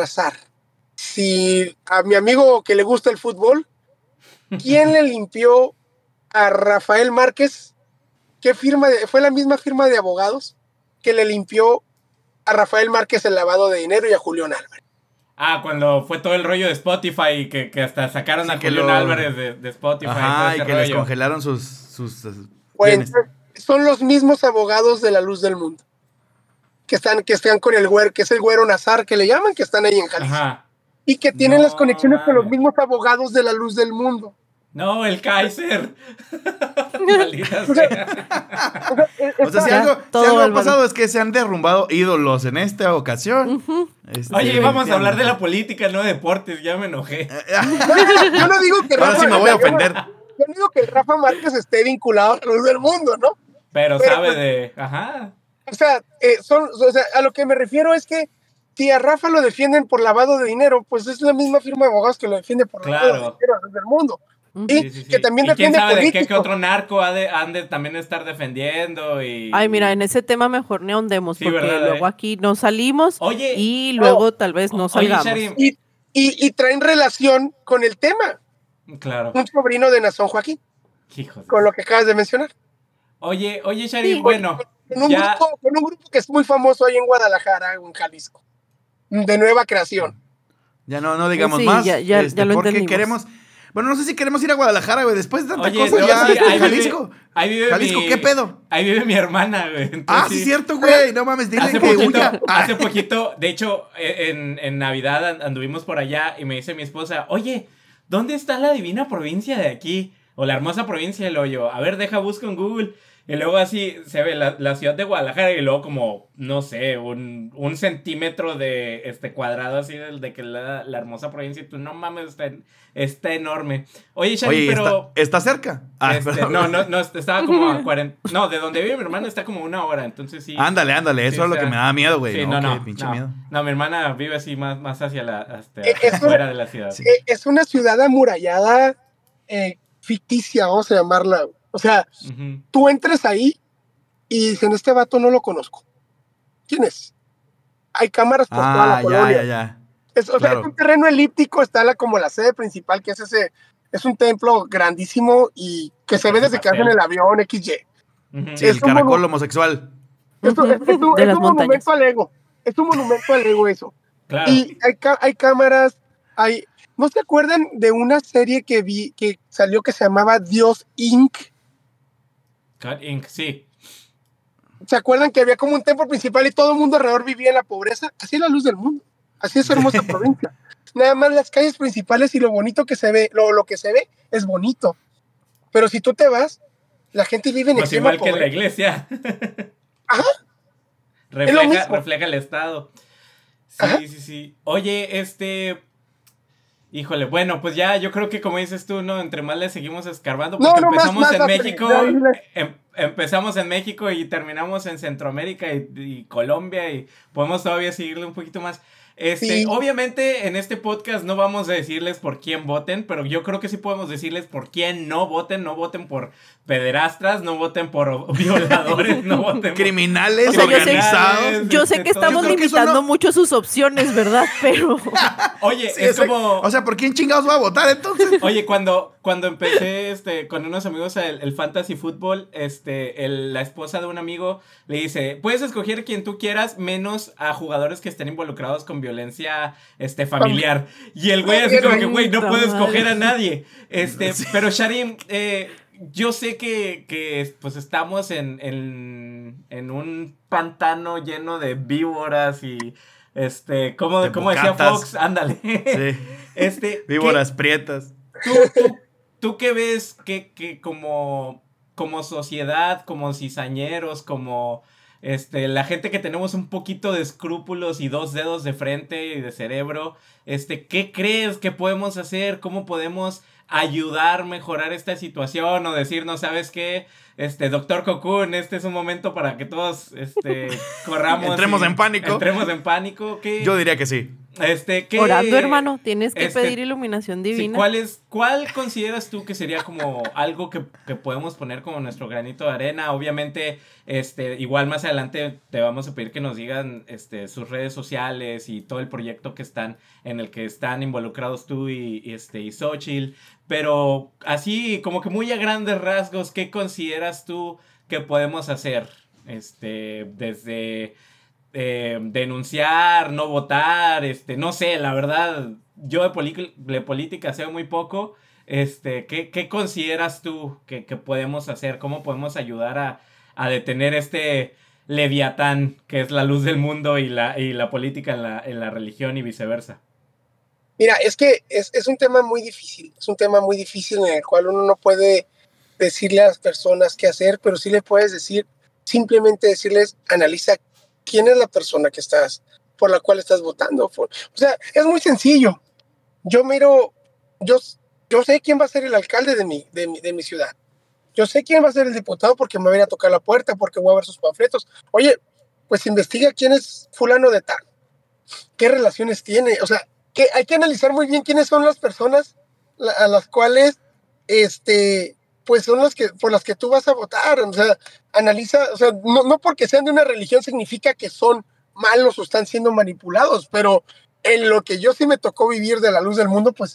Si a mi amigo que le gusta el fútbol, ¿quién le limpió a Rafael Márquez? ¿Qué firma fue la misma firma de abogados que le limpió a Rafael Márquez el lavado de dinero y a Julián Álvarez? Cuando fue todo el rollo de Spotify, que hasta sacaron a Julián Álvarez de Spotify. Ajá, y que rollo. les congelaron sus Pues, son los mismos abogados de la luz del mundo. Que están con el güero, que es el güero Nazar, que le llaman, que están ahí en Jalisco. Ajá. Y que tienen las conexiones con los mismos abogados de la luz del mundo. No, el Kaiser. Maldita sea. O sea, si algo ha pasado es que se han derrumbado ídolos en esta ocasión. Oye, vamos a hablar de la política, no de deportes, ya me enojé. Yo no digo que Ahora sí me voy a ofender. Yo no digo que Rafa Márquez esté vinculado a la luz del mundo, ¿no? Pero sabe de... Ajá. O sea, a lo que me refiero es que si a Rafa lo defienden por lavado de dinero, pues es la misma firma de abogados que lo defiende por lavado de dinero a la luz del mundo. Sí. Que también ¿Y defiende quién sabe políticos. de qué otro narco han de también estar defendiendo? Ay, mira, en ese tema mejor ni ahondemos, Sí, porque ¿verdad, luego aquí no salimos y luego tal vez no salgamos. Sharim. Y traen relación con el tema. Claro. Un sobrino de Nazón Joaquín. Hijos. Con lo que acabas de mencionar. Oye, Sharim, Sí, bueno. Con un grupo que es muy famoso ahí en Guadalajara, en Jalisco. De nueva creación. Ya no digamos Sí, más. ya lo porque entendimos. queremos... Bueno, no sé si queremos ir a Guadalajara, güey. Después de tanta Oye, cosa no, ya sí, en Jalisco. Ahí vive Jalisco, ¿qué pedo? Ahí vive mi hermana, güey. Ah, sí, cierto, güey. No mames, dile que huya. Hace poquito, de hecho, en Navidad anduvimos por allá y me dice mi esposa, oye, ¿dónde está la divina provincia de aquí? O la hermosa provincia del Hoyo. A ver, busco en Google. Y luego así se ve la ciudad de Guadalajara y luego como, no sé, un centímetro de cuadrado así de que la hermosa provincia. Y tú, no mames, está enorme. Oye, Shari, pero... ¿Está cerca? No, estaba como a 40... No, de donde vive mi hermana está como 1 hora, entonces sí. Ándale, eso sí, es lo que me da miedo, güey. Sí, pinche miedo. No, mi hermana vive así más hacia fuera de la ciudad. Sí. Es una ciudad amurallada ficticia, vamos a llamarla. O sea, tú entras ahí y dicen, este vato no lo conozco. ¿Quién es? Hay cámaras por toda la colonia. Ya. Es un terreno elíptico, está como la sede principal, que es un templo grandísimo y que se ve desde que hacen el avión XY. Sí, el caracol homosexual. Es un monumento al ego. Es un monumento al ego eso. Claro. Y hay cámaras, ¿no se acuerdan de una serie que vi que salió que se llamaba Dios Inc.? Inc., sí. ¿Se acuerdan que había como un templo principal y todo el mundo alrededor vivía en la pobreza? Así es la luz del mundo. Así es hermosa provincia. Nada más las calles principales y lo bonito que se ve, lo que se ve es bonito. Pero si tú te vas, la gente vive en pues extrema igual pobreza. que en la iglesia. Ajá. Refleja el estado. Ajá. Sí. Oye, híjole, bueno, pues ya yo creo que como dices tú, ¿no? Entre más le seguimos escarbando, porque empezamos en México, empezamos en México y terminamos en Centroamérica y Colombia y podemos todavía seguirle un poquito más. Sí. Obviamente en este podcast no vamos a decirles por quién voten, pero yo creo que sí podemos decirles por quién no voten por pederastras, no voten por violadores, no voten criminales, o sea, organizados. Yo sé que estamos limitando mucho sus opciones, ¿verdad? Pero... Oye, sí, es como... O sea, ¿por quién chingados va a votar entonces? Oye, cuando empecé con unos amigos el fantasy fútbol, la esposa de un amigo le dice, puedes escoger quien tú quieras, menos a jugadores que estén involucrados con violencia familiar. Y el güey así como que, güey, no puedo escoger a nadie. Pero Sharim, yo sé que pues estamos en un pantano lleno de víboras y como decía Fox, ándale. Sí. Víboras prietas. ¿Tú qué ves que como sociedad, como cizañeros, como la gente que tenemos un poquito de escrúpulos y 2 dedos de frente y de cerebro, ¿qué crees que podemos hacer? ¿Cómo podemos ayudar, mejorar esta situación o decirnos, ¿sabes qué? Doctor Cocoon, este es un momento para que todos corramos. Entremos en pánico. Entremos en pánico. ¿Qué? Yo diría que sí. ¿Qué? Orando, hermano, tienes que pedir iluminación Sí, divina. ¿cuál consideras tú que sería como algo que podemos poner como nuestro granito de arena? Obviamente, igual más adelante te vamos a pedir que nos digan sus redes sociales y todo el proyecto en el que están involucrados tú y Xochitl. Pero así, como que muy a grandes rasgos, ¿qué consideras tú que podemos hacer? Desde denunciar, no votar, no sé, la verdad, yo de política sé muy poco. ¿Qué consideras tú que podemos hacer? ¿Cómo podemos ayudar a detener este leviatán que es la luz del mundo y la política en la religión y viceversa? Mira, es que es un tema muy difícil, en el cual uno no puede decirle a las personas qué hacer, pero sí le puedes decir, simplemente decirles, analiza quién es la persona por la cual estás votando. O sea, es muy sencillo. Yo sé quién va a ser el alcalde de mi ciudad. Yo sé quién va a ser el diputado porque me voy a ir a tocar la puerta, porque voy a ver sus panfletos. Oye, pues investiga quién es fulano de tal, qué relaciones tiene. O sea, que hay que analizar muy bien quiénes son las personas a las cuales, pues son por las que tú vas a votar. O sea, analiza, o sea, no porque sean de una religión significa que son malos o están siendo manipulados, pero en lo que yo sí me tocó vivir de la luz del mundo, pues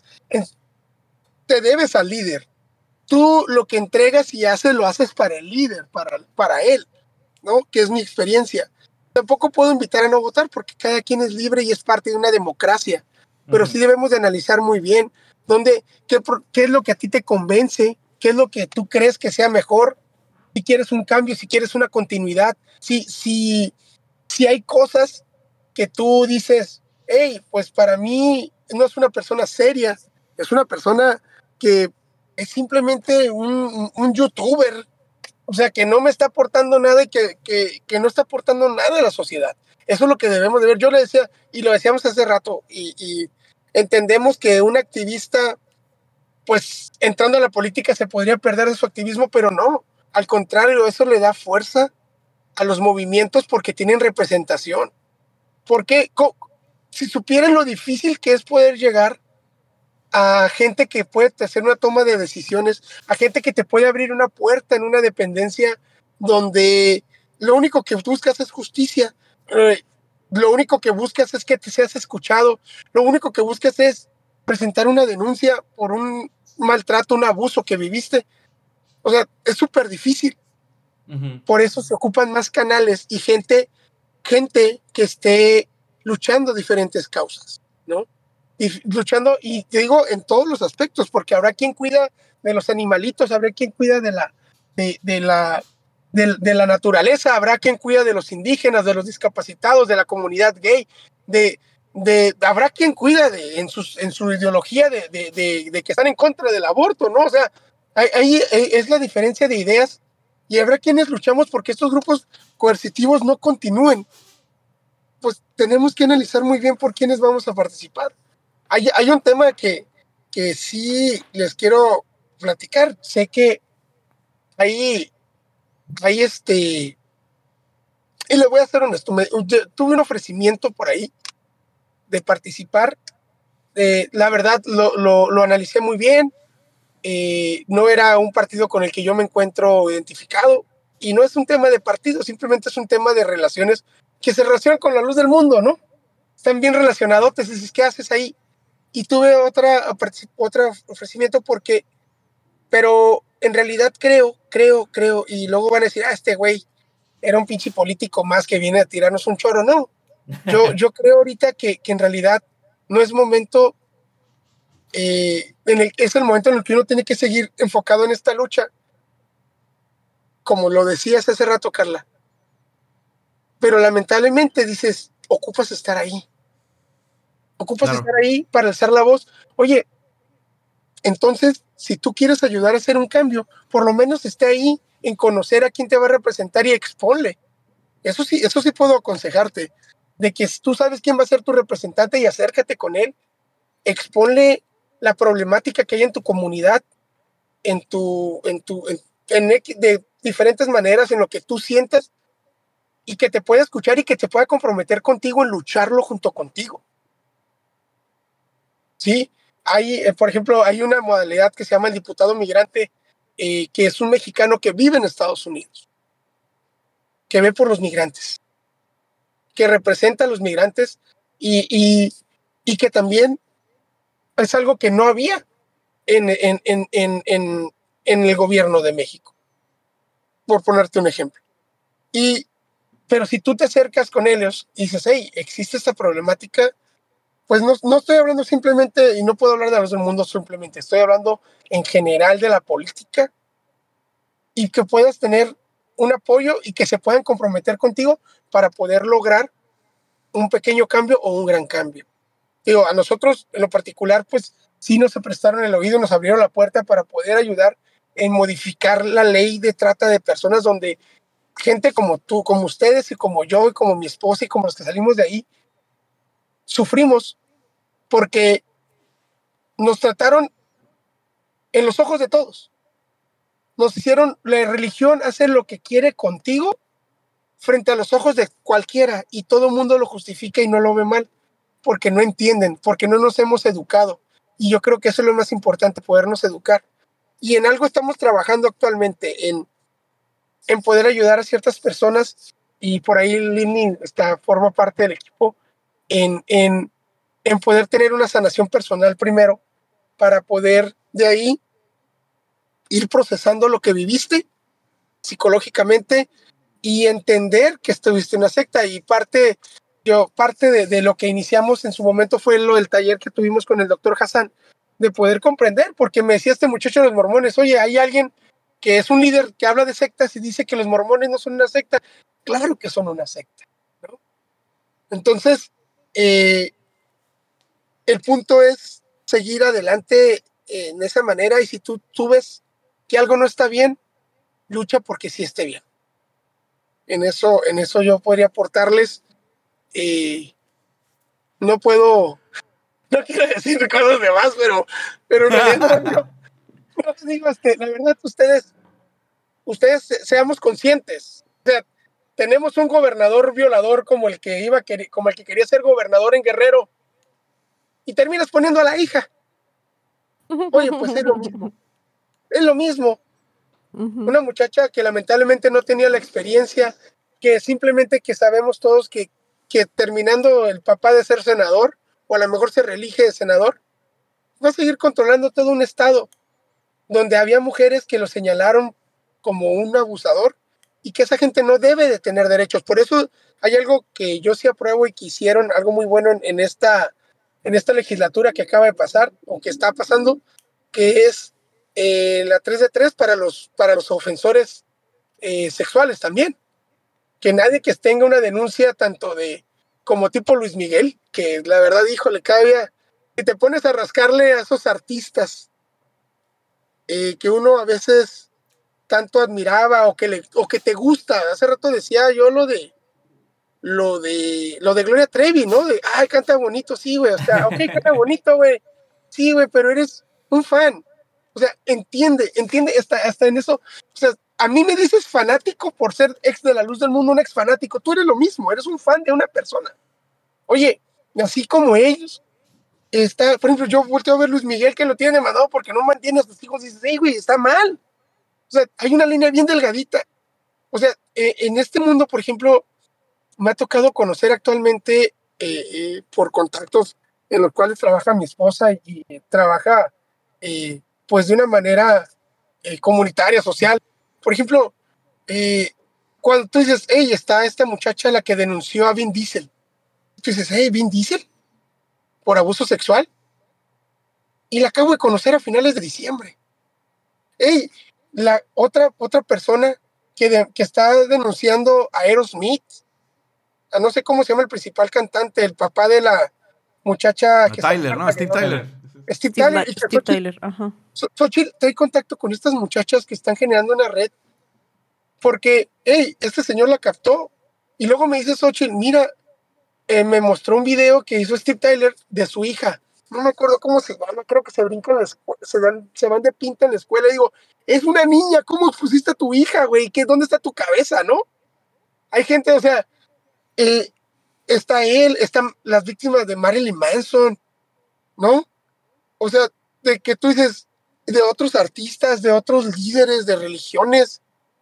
te debes al líder. Tú lo que entregas y haces, lo haces para el líder, para él, ¿no? Que es mi experiencia. Tampoco puedo invitar a no votar porque cada quien es libre y es parte de una democracia, pero sí debemos de analizar muy bien qué es lo que a ti te convence, qué es lo que tú crees que sea mejor, si quieres un cambio, si quieres una continuidad, si hay cosas que tú dices, hey, pues para mí no es una persona seria, es una persona que es simplemente un youtuber, o sea, que no me está aportando nada y que no está aportando nada a la sociedad. Eso es lo que debemos de ver. Yo le decía, y lo decíamos hace rato, y entendemos que un activista, pues entrando a la política se podría perder de su activismo, pero no, al contrario, eso le da fuerza a los movimientos porque tienen representación. Porque si supieran lo difícil que es poder llegar a gente que puede hacer una toma de decisiones, a gente que te puede abrir una puerta en una dependencia donde lo único que buscas es justicia, lo único que buscas es que te seas escuchado, lo único que buscas es presentar una denuncia por un maltrato, un abuso que viviste. O sea, es súper difícil. Por eso se ocupan más canales y gente que esté luchando diferentes causas, ¿no? Y luchando, y te digo, en todos los aspectos, porque habrá quien cuida de los animalitos, habrá quien cuida de la naturaleza, habrá quien cuida de los indígenas, de los discapacitados, de la comunidad gay, habrá quien cuida en su ideología de que están en contra del aborto, ¿no? O sea, ahí es la diferencia de ideas, y habrá quienes luchamos porque estos grupos coercitivos no continúen. Pues tenemos que analizar muy bien por quiénes vamos a participar. Hay un tema que sí les quiero platicar. Sé que y le voy a ser honesto, tuve un ofrecimiento por ahí de participar. La verdad, lo analicé muy bien. No era un partido con el que yo me encuentro identificado, y no es un tema de partido, simplemente es un tema de relaciones que se relacionan con la luz del mundo, ¿no? Están bien relacionados, te dices, ¿qué haces ahí? Y tuve otro ofrecimiento pero en realidad creo, y luego van a decir, este güey era un pinche político más que viene a tirarnos un choro. No, yo creo ahorita que en realidad no es momento, es el momento en el que uno tiene que seguir enfocado en esta lucha, como lo decías hace rato, Carla. Pero lamentablemente dices, ocupas estar ahí para alzar la voz. Oye, entonces, si tú quieres ayudar a hacer un cambio, por lo menos esté ahí en conocer a quién te va a representar y exponle. Eso sí puedo aconsejarte, de que si tú sabes quién va a ser tu representante y acércate con él, exponle la problemática que hay en tu comunidad, de diferentes maneras, en lo que tú sientes, y que te pueda escuchar y que te pueda comprometer contigo en lucharlo junto contigo. Sí, por ejemplo, hay una modalidad que se llama el diputado migrante, que es un mexicano que vive en Estados Unidos, que ve por los migrantes, que representa a los migrantes y que también es algo que no había en el gobierno de México, por ponerte un ejemplo. Pero si tú te acercas con ellos y dices, hey, existe esta problemática, pues no estoy hablando simplemente, y no puedo hablar de los del mundo simplemente, estoy hablando en general de la política, y que puedas tener un apoyo y que se puedan comprometer contigo para poder lograr un pequeño cambio o un gran cambio. Digo, a nosotros en lo particular, pues sí nos prestaron el oído, nos abrieron la puerta para poder ayudar en modificar la ley de trata de personas, donde gente como tú, como ustedes y como yo y como mi esposa y como los que salimos de ahí, sufrimos porque nos trataron en los ojos de todos. Nos hicieron, la religión hace lo que quiere contigo frente a los ojos de cualquiera, y todo el mundo lo justifica y no lo ve mal, porque no entienden, porque no nos hemos educado. Y yo creo que eso es lo más importante, podernos educar. Y en algo estamos trabajando actualmente, en poder ayudar a ciertas personas, y por ahí Lini forma parte del equipo, en poder tener una sanación personal primero, para poder de ahí ir procesando lo que viviste psicológicamente y entender que estuviste en una secta. Y parte de lo que iniciamos en su momento fue lo del taller que tuvimos con el doctor Hassan, de poder comprender, porque me decía este muchacho de los mormones, oye, hay alguien que es un líder que habla de sectas y dice que los mormones no son una secta. Claro que son una secta, ¿no? Entonces, el punto es seguir adelante en esa manera, y si tú ves que algo no está bien, lucha porque sí esté bien. En eso yo podría aportarles. No quiero decir cosas de más, pero en realidad yo les digo, la verdad, ustedes seamos conscientes. O sea, tenemos un gobernador violador como el que quería ser gobernador en Guerrero, y terminas poniendo a la hija. Oye, pues es lo mismo. Es lo mismo. Una muchacha que lamentablemente no tenía la experiencia, que simplemente que sabemos todos que terminando el papá de ser senador, o a lo mejor se reelige senador, va a seguir controlando todo un estado donde había mujeres que lo señalaron como un abusador, y que esa gente no debe de tener derechos. Por eso hay algo que yo sí apruebo y que hicieron algo muy bueno en esta legislatura que acaba de pasar, o que está pasando, que es la 3 de 3 para los ofensores sexuales también. Que nadie que tenga una denuncia tanto como tipo Luis Miguel, que la verdad, híjole, cada día, si te pones a rascarle a esos artistas que uno a veces tanto admiraba, o que te gusta. Hace rato decía yo lo de Gloria Trevi, ¿no? Ay, canta bonito, sí, güey. O sea, ok, canta bonito, güey. Sí, güey, pero eres un fan. O sea, entiende, hasta en eso. O sea, a mí me dices fanático por ser ex de la luz del mundo, un ex fanático. Tú eres lo mismo, eres un fan de una persona. Oye, así como ellos, por ejemplo, yo volteo a ver Luis Miguel, que lo tiene demandado porque no mantiene a sus hijos, y dices, hey, güey, está mal. O sea, hay una línea bien delgadita. O sea, en este mundo, por ejemplo, me ha tocado conocer actualmente, por contactos en los cuales trabaja mi esposa, y trabaja pues de una manera comunitaria, social. Por ejemplo, cuando tú dices, hey, está esta muchacha la que denunció a Vin Diesel. Tú dices, hey, Vin Diesel, por abuso sexual. Y la acabo de conocer a finales de diciembre. Hey, la otra persona que está denunciando a Aerosmith, no sé cómo se llama el principal cantante, el papá de la muchacha que Tyler, ¿no? Steve Tyler. Steve Tyler, ajá. Xochitl, estoy en contacto con estas muchachas que están generando una red, porque, hey, este señor la captó. Y luego me dice Xochitl, mira, me mostró un video que hizo Steve Tyler de su hija. no me acuerdo cómo se llama, creo que se brincan se van de pinta en la escuela, y digo, es una niña, ¿cómo pusiste a tu hija, güey? ¿Dónde está tu cabeza, no? Hay gente, o sea, está él, están las víctimas de Marilyn Manson, ¿no? O sea, de que tú dices, de otros artistas, de otros líderes, de religiones.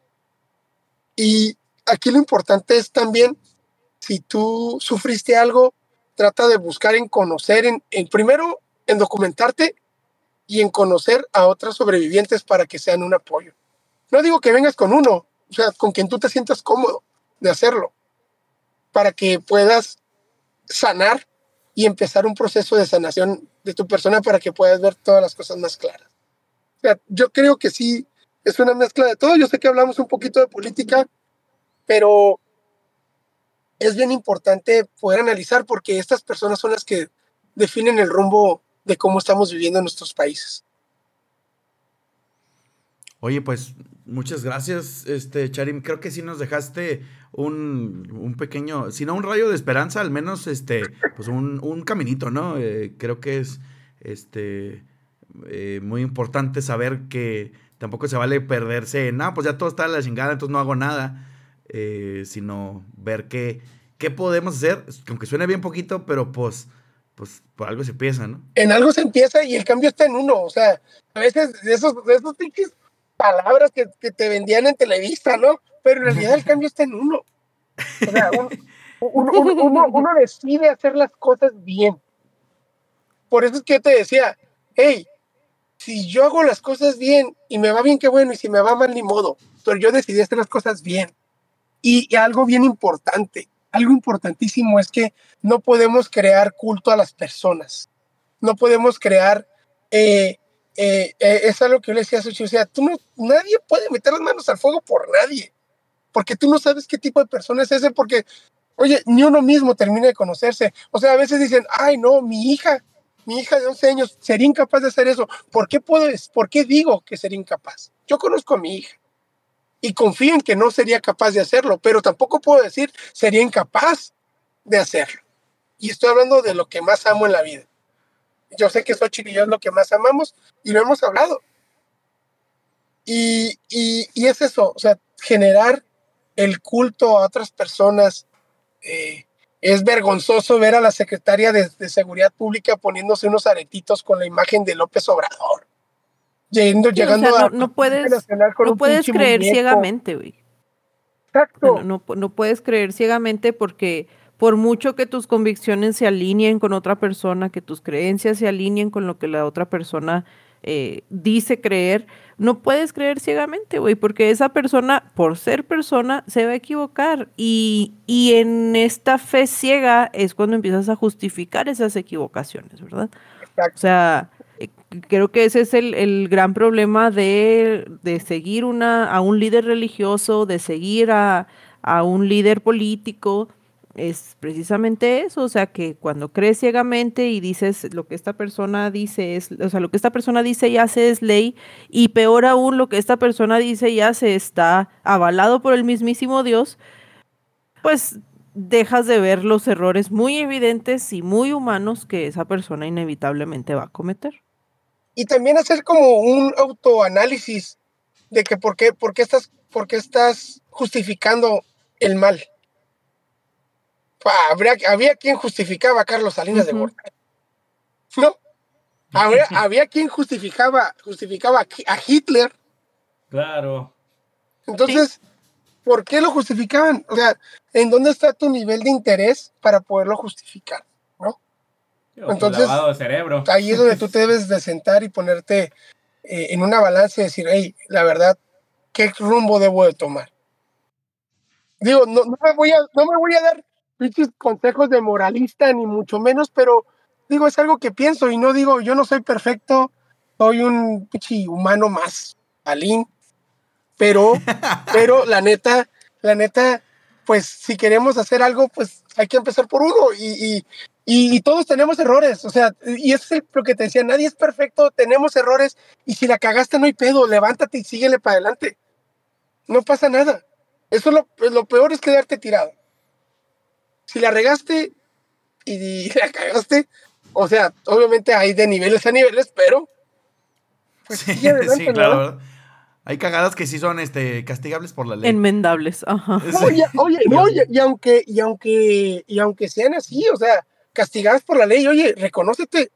Y aquí lo importante es también, si tú sufriste algo, trata de buscar en conocer, primero en documentarte y en conocer a otros sobrevivientes para que sean un apoyo. No digo que vengas con uno, o sea, con quien tú te sientas cómodo de hacerlo, para que puedas sanar y empezar un proceso de sanación de tu persona para que puedas ver todas las cosas más claras. O sea, yo creo que sí, es una mezcla de todo. Yo sé que hablamos un poquito de política, pero es bien importante poder analizar porque estas personas son las que definen el rumbo de cómo estamos viviendo en nuestros países. Oye, pues muchas gracias, Charim. Creo que sí nos dejaste un pequeño, si no un rayo de esperanza, al menos pues un caminito, ¿no? Creo que es muy importante saber que tampoco se vale perderse en, pues ya todo está a la chingada, entonces no hago nada, sino ver qué podemos hacer, aunque suene bien poquito, pero pues por algo se empieza, ¿no? En algo se empieza y el cambio está en uno. O sea, a veces de esos pinches palabras que te vendían en Televisa, ¿no? Pero en realidad el cambio está en uno. O sea, uno decide hacer las cosas bien. Por eso es que yo te decía, hey, si yo hago las cosas bien y me va bien, qué bueno, y si me va mal, ni modo. Pero yo decidí hacer las cosas bien. Y algo bien importante, algo importantísimo es que no podemos crear culto a las personas. No podemos crear... es algo que yo le decía a Suchi, o sea, nadie puede meter las manos al fuego por nadie, porque tú no sabes qué tipo de persona es ese, porque, oye, ni uno mismo termina de conocerse. O sea, a veces dicen, ay, no, mi hija de 11 años sería incapaz de hacer eso. ¿Por qué digo que sería incapaz? Yo conozco a mi hija y confío en que no sería capaz de hacerlo, pero tampoco puedo decir sería incapaz de hacerlo. Y estoy hablando de lo que más amo en la vida. Yo sé que Xochitl y yo es lo que más amamos y lo hemos hablado. Y es eso, o sea, generar el culto a otras personas. Es vergonzoso ver a la secretaria de Seguridad Pública poniéndose unos aretitos con la imagen de López Obrador. Llegando o sea, a no puedes creer muñeco. Ciegamente, güey. Exacto. No puedes creer ciegamente porque por mucho que tus convicciones se alineen con otra persona, que tus creencias se alineen con lo que la otra persona dice creer, no puedes creer ciegamente, güey, porque esa persona, por ser persona, se va a equivocar. Y en esta fe ciega es cuando empiezas a justificar esas equivocaciones, ¿verdad? Exacto. O sea, creo que ese es el gran problema de seguir a un líder religioso, de seguir a un líder político, es precisamente eso, o sea, que cuando crees ciegamente y dices lo que esta persona dice lo que esta persona dice y hace es ley, y peor aún, lo que esta persona dice y hace está avalado por el mismísimo Dios, pues dejas de ver los errores muy evidentes y muy humanos que esa persona inevitablemente va a cometer. Y también hacer como un autoanálisis de que por qué estás justificando el mal. Había quien justificaba a Carlos Salinas de Gortari, ¿no? Había quien justificaba a Hitler. Claro. Entonces, ¿por qué lo justificaban? O sea, ¿en dónde está tu nivel de interés para poderlo justificar? ¿No? Entonces, lavado de cerebro. Ahí es donde tú te debes de sentar y ponerte en una balanza y decir, hey, la verdad, ¿qué rumbo debo de tomar? Digo, no me voy a dar pinches consejos de moralista, ni mucho menos, pero digo, es algo que pienso y no digo, yo no soy perfecto, soy un pinche humano más, Alín, pero la neta, pues si queremos hacer algo, pues hay que empezar por uno y todos tenemos errores, o sea, y eso es lo que te decía, nadie es perfecto, tenemos errores y si la cagaste no hay pedo, levántate y síguele para adelante, no pasa nada. Eso lo peor es quedarte tirado. Si la regaste y la cagaste, O sea, obviamente hay de niveles a niveles, pero pues Sí, adelante, sí, ¿no? claro, ¿verdad? Hay cagadas que sí son castigables por la ley. Enmendables, ajá. Y aunque sean así, o sea, castigadas por la ley, oye, reconócete.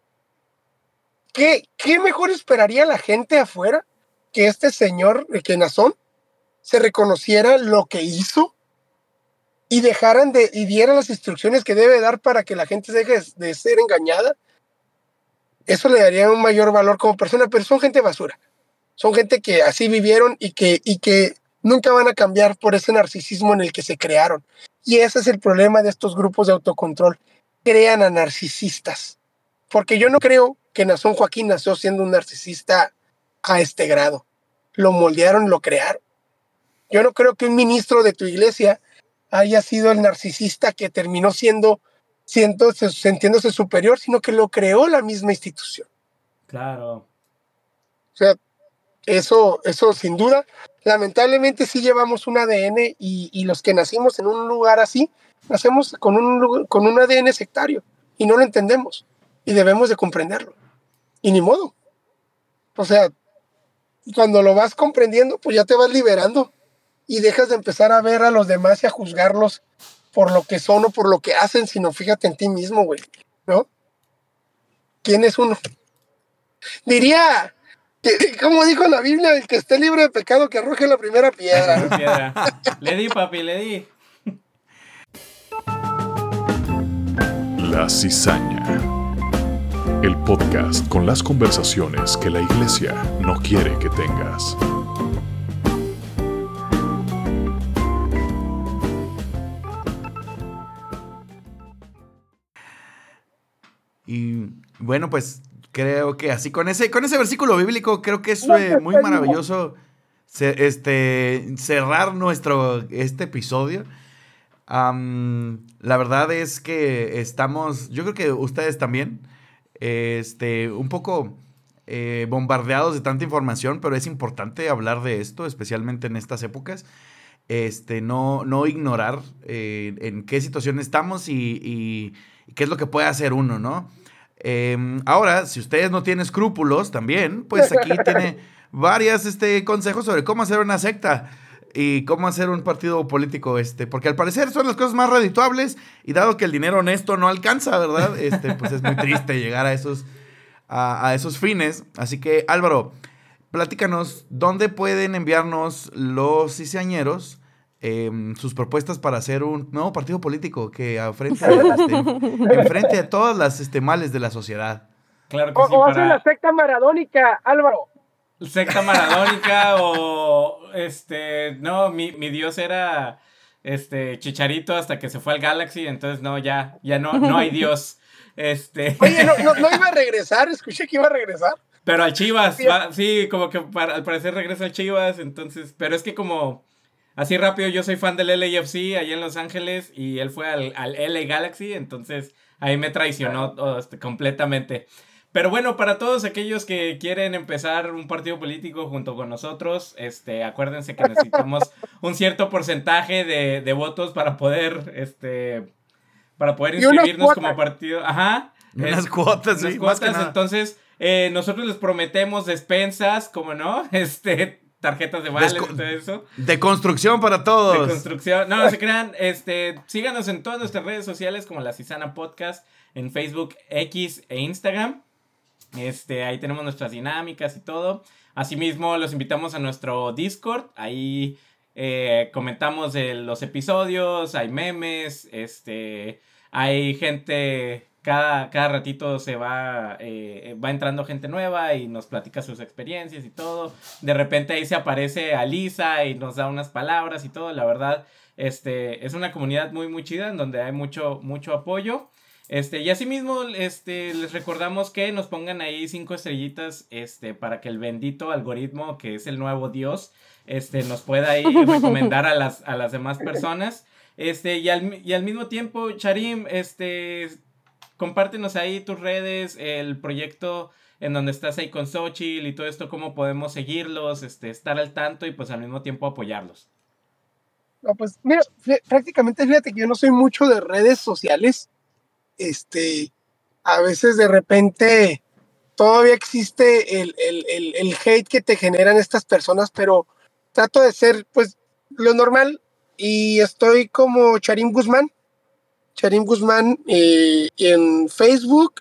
¿Qué mejor esperaría la gente afuera que este señor, que Nazón, se reconociera lo que hizo y y diera las instrucciones que debe dar para que la gente deje de ser engañada? Eso le daría un mayor valor como persona, pero son gente basura. Son gente que así vivieron y que nunca van a cambiar por ese narcisismo en el que se crearon. Y ese es el problema de estos grupos de autocontrol. Crean a narcisistas. Porque yo no creo que Nazón Joaquín nació siendo un narcisista a este grado. Lo moldearon, lo crearon. Yo no creo que un ministro de tu iglesia haya sido el narcisista que terminó sintiéndose superior, sino que lo creó la misma institución. Claro. O sea, eso sin duda. Lamentablemente sí llevamos un ADN y los que nacimos en un lugar así, nacemos con un ADN sectario y no lo entendemos y debemos de comprenderlo. Y ni modo. O sea, cuando lo vas comprendiendo, pues ya te vas liberando y dejas de empezar a ver a los demás y a juzgarlos por lo que son o por lo que hacen, sino fíjate en ti mismo, güey, ¿no? ¿Quién es uno? Diría, como dijo la Biblia, el que esté libre de pecado que arroje la primera piedra. Le di, papi, le di. La Cizaña. El podcast con las conversaciones que la iglesia no quiere que tengas. Y bueno, pues creo que así con ese versículo bíblico creo que es muy maravilloso cerrar este episodio. La verdad es que yo creo que ustedes también, un poco bombardeados de tanta información, pero es importante hablar de esto, especialmente en estas épocas. No ignorar en qué situación estamos y qué es lo que puede hacer uno, ¿no? Ahora, si ustedes no tienen escrúpulos también, pues aquí tiene varios consejos sobre cómo hacer una secta y cómo hacer un partido político, porque al parecer son las cosas más redituables y dado que el dinero honesto no alcanza, ¿verdad? Pues es muy triste llegar a esos fines. Así que, Álvaro, platícanos, ¿dónde pueden enviarnos los cizañeros sus propuestas para hacer un nuevo partido político que enfrente a todas las males de la sociedad? Claro que sí. O hace la secta maradónica, Álvaro. Secta maradónica o no, mi dios era Chicharito hasta que se fue al Galaxy, entonces no, ya no hay dios. Oye, no iba a regresar, escuché que iba a regresar. Pero al Chivas, sí, como que al parecer regresa al Chivas, entonces, pero es que como así rápido, yo soy fan del LAFC allá en Los Ángeles y él fue al LA Galaxy, entonces ahí me traicionó completamente. Pero bueno, para todos aquellos que quieren empezar un partido político junto con nosotros, acuérdense que necesitamos un cierto porcentaje de votos para poder inscribirnos como partido. Ajá. Unas cuotas, unas sí, cuotas, más que nada. Entonces, nosotros les prometemos despensas, como no, tarjetas de vales y todo eso. De construcción para todos. De construcción. No se crean. Síganos en todas nuestras redes sociales como La Cizana Podcast, en Facebook, X e Instagram. Ahí tenemos nuestras dinámicas y todo. Asimismo, los invitamos a nuestro Discord. Ahí comentamos de los episodios, hay memes, hay gente. Cada ratito se va entrando gente nueva y nos platica sus experiencias y todo. De repente ahí se aparece Alisa y nos da unas palabras y todo. La verdad, es una comunidad muy, muy chida en donde hay mucho, mucho apoyo. Y asimismo, les recordamos que nos pongan ahí 5 estrellitas, para que el bendito algoritmo, que es el nuevo Dios, nos pueda ahí recomendar a las demás personas. Y al mismo tiempo, Charim, compártenos ahí tus redes, el proyecto en donde estás ahí con Xochitl y todo esto, cómo podemos seguirlos, estar al tanto y pues al mismo tiempo apoyarlos. No, pues mira, prácticamente fíjate que yo no soy mucho de redes sociales. a veces de repente todavía existe el hate que te generan estas personas, pero trato de ser pues lo normal y estoy como Charim Guzmán en Facebook,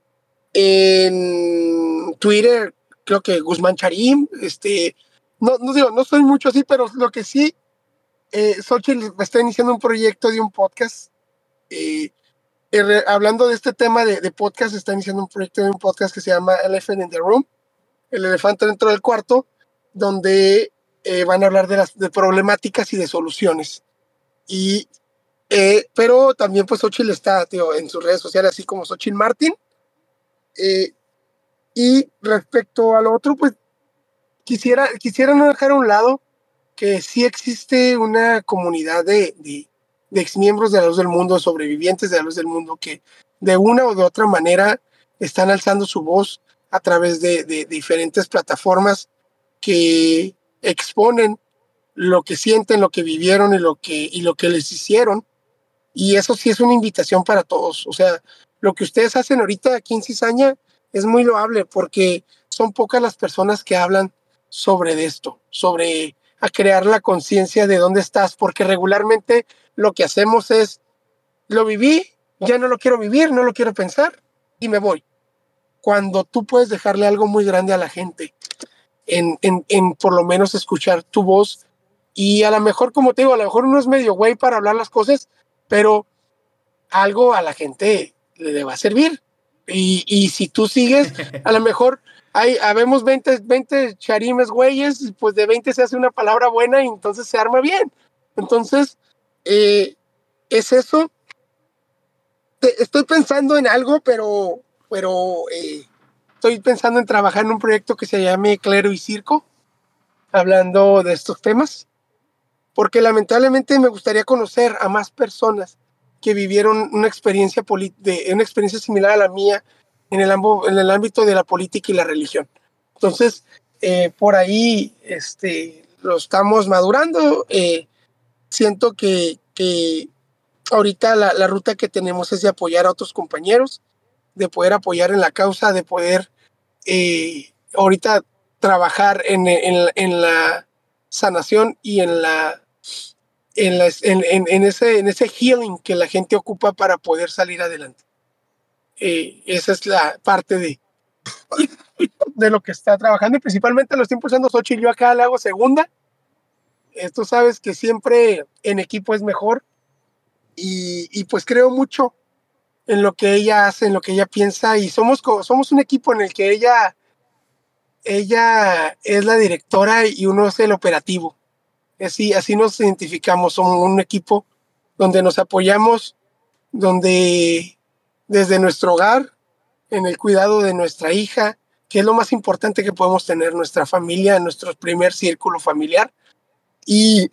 en Twitter, creo que Guzmán Charim, no digo, no soy mucho así, pero lo que sí, Xochitl está iniciando un proyecto de un podcast, hablando de este tema de podcast, está iniciando un proyecto de un podcast que se llama Elephant in the Room, el elefante dentro del cuarto, donde van a hablar de problemáticas y de soluciones. Pero también pues Xochitl está, tío, en sus redes sociales, así como Xochitl Martin. Y respecto al otro, pues quisiera no dejar a un lado que sí existe una comunidad de exmiembros de la Luz del Mundo, sobrevivientes de la Luz del Mundo, que de una o de otra manera están alzando su voz a través de diferentes plataformas que exponen lo que sienten, lo que vivieron y lo que les hicieron. Y eso sí es una invitación para todos. O sea, lo que ustedes hacen ahorita aquí en Cizaña es muy loable porque son pocas las personas que hablan sobre esto, sobre a crear la conciencia de dónde estás, porque regularmente lo que hacemos es, lo viví, ya no lo quiero vivir, no lo quiero pensar y me voy. Cuando tú puedes dejarle algo muy grande a la gente, en por lo menos escuchar tu voz, y a lo mejor, como te digo, a lo mejor uno es medio güey para hablar las cosas, pero algo a la gente le va a servir. Y si tú sigues, a lo mejor habemos 20 charimes güeyes, y pues de 20 se hace una palabra buena y entonces se arma bien. Entonces, es eso. Estoy pensando en algo, pero estoy pensando en trabajar en un proyecto que se llame Clero y Circo, hablando de estos temas, porque lamentablemente me gustaría conocer a más personas que vivieron una experiencia similar a la mía en el ámbito de la política y la religión. Entonces, por ahí lo estamos madurando. Siento que ahorita la ruta que tenemos es de apoyar a otros compañeros, de poder apoyar en la causa, de poder ahorita trabajar en la sanación y en ese healing que la gente ocupa para poder salir adelante. Esa es la parte de lo que está trabajando, y principalmente lo estoy impulsando Xochitl. Yo acá le hago segunda. Tú sabes que siempre en equipo es mejor, y pues creo mucho en lo que ella hace, en lo que ella piensa, y somos un equipo en el que ella es la directora y uno es el operativo. Así nos identificamos. Somos un equipo donde nos apoyamos, donde desde nuestro hogar, en el cuidado de nuestra hija, que es lo más importante que podemos tener, nuestra familia, nuestro primer círculo familiar, y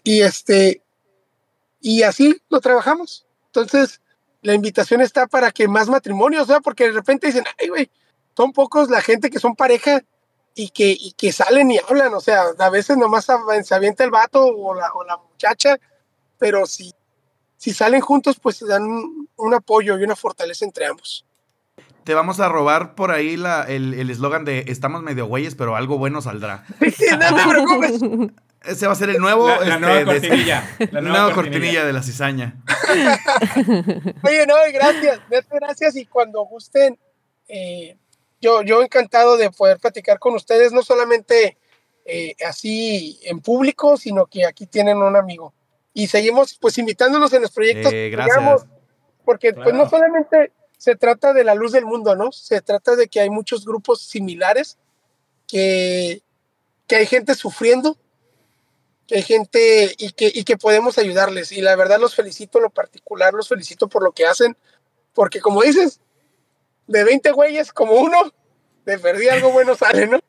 así lo trabajamos. Entonces, la invitación está para que más matrimonios, ¿verdad? Porque de repente dicen, ay, güey, son pocos la gente que son pareja y que salen y hablan. O sea, a veces nomás se avienta el vato o la muchacha, pero si salen juntos, pues se dan un apoyo y una fortaleza entre ambos. Te vamos a robar por ahí el eslogan de estamos medio güeyes, pero algo bueno saldrá. No te preocupes. Ese va a ser el nuevo... La nueva cortinilla. La nueva cortinilla de la cizaña. Oye, no, gracias. Y cuando gusten, yo encantado de poder platicar con ustedes, no solamente así en público, sino que aquí tienen un amigo. Y seguimos pues invitándolos en los proyectos. Gracias. Digamos, porque Claro. pues no solamente se trata de la Luz del Mundo, ¿no? Se trata de que hay muchos grupos similares, que hay gente sufriendo, que hay gente y que podemos ayudarles. Y la verdad los felicito en lo particular, los felicito por lo que hacen, porque como dices, de 20 güeyes como uno, de perdí algo bueno sale, ¿no?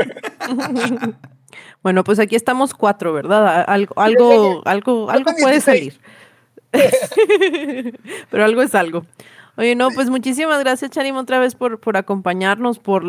Bueno, pues aquí estamos 4, ¿verdad? Algo puede salir. Pero algo es algo. Oye, no, pues muchísimas gracias, Charim, otra vez por acompañarnos, por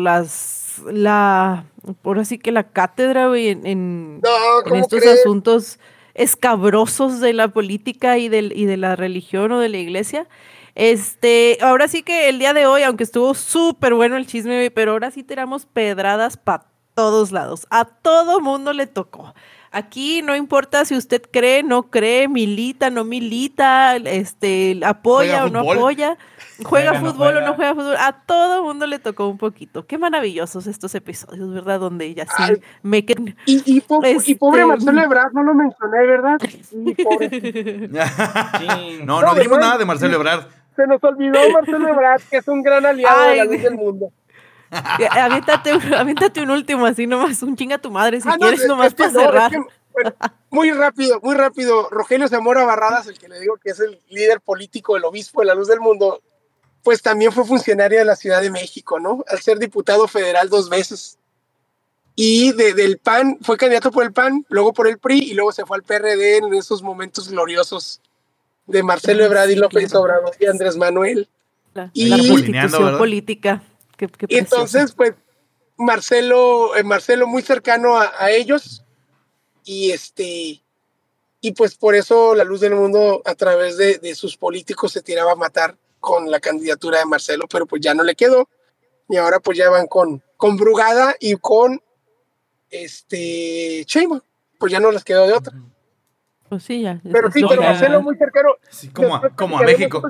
así que la cátedra, güey, en No, estos crees? asuntos escabrosos de la política y de la religión o de la iglesia. Ahora sí que el día de hoy, aunque estuvo súper bueno el chisme, pero ahora sí tiramos pedradas para todos lados. A todo mundo le tocó. Aquí no importa si usted cree, no cree, milita, no milita, apoya o no apoya, juega fútbol o no juega fútbol. A todo mundo le tocó un poquito. Qué maravillosos estos episodios, ¿verdad? Donde ella sí me quedé. Y pobre Marcelo Ebrard, no lo mencioné, ¿verdad? Y pobre. No dijimos nada de Marcelo Ebrard. Se nos olvidó Marcelo Ebrard, que es un gran aliado de la luz del mundo. Aviéntate un último, así nomás, un chinga tu madre, si quieres, nomás para cerrar. Bueno, muy rápido. Rogelio Zamora Barradas, el que le digo que es el líder político, el obispo de la luz del mundo, pues también fue funcionario de la Ciudad de México, ¿no? Al ser diputado federal 2 veces. Y del PAN, fue candidato por el PAN, luego por el PRI, y luego se fue al PRD en esos momentos gloriosos de Marcelo Ebrard y López Obrador y Andrés Manuel. La constitución política. Y entonces, pues, Marcelo muy cercano a ellos, y pues por eso la luz del mundo a través de sus políticos se tiraba a matar con la candidatura de Marcelo, pero pues ya no le quedó, y ahora pues ya van con Brugada y con Sheinbaum, pues ya no les quedó de otra. Pues sí, ya. Pero sí, pero Marcelo muy cercano. Sí, como a México.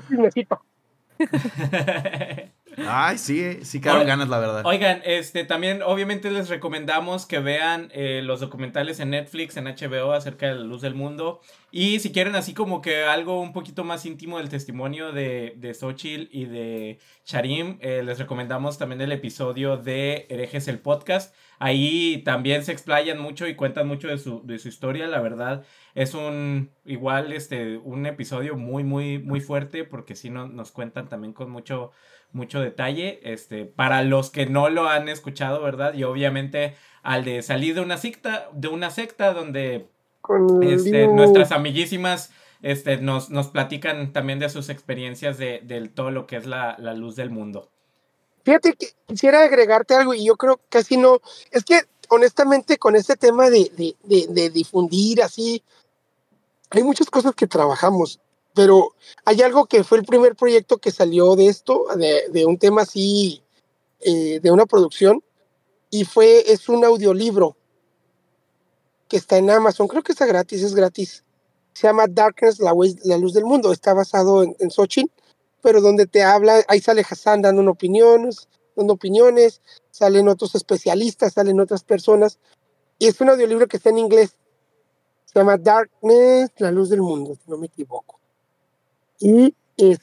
Ay, sí quedaron ganas, la verdad. Oigan, también obviamente les recomendamos que vean los documentales en Netflix, en HBO acerca de la luz del mundo. Y si quieren así como que algo un poquito más íntimo del testimonio de Xóchitl y de Charim, les recomendamos también el episodio de Herejes el Podcast. Ahí también se explayan mucho y cuentan mucho de su historia, la verdad. Es un episodio muy, muy, muy fuerte porque sí nos cuentan también con mucho detalle, para los que no lo han escuchado, ¿verdad? Y obviamente al de salir de una secta donde nuestras amiguísimas nos platican también de sus experiencias de todo lo que es la luz del mundo. Fíjate que quisiera agregarte algo y yo creo que casi no, es que honestamente con este tema de difundir así, hay muchas cosas que trabajamos, pero hay algo que fue el primer proyecto que salió de esto, de un tema así, de una producción, y es un audiolibro que está en Amazon, creo que es gratis, se llama Darkness, la luz del mundo, está basado en Xóchitl, pero donde te habla, ahí sale Hassan dando opiniones, salen otros especialistas, salen otras personas, y es un audiolibro que está en inglés, se llama Darkness, la luz del mundo, si no me equivoco. Y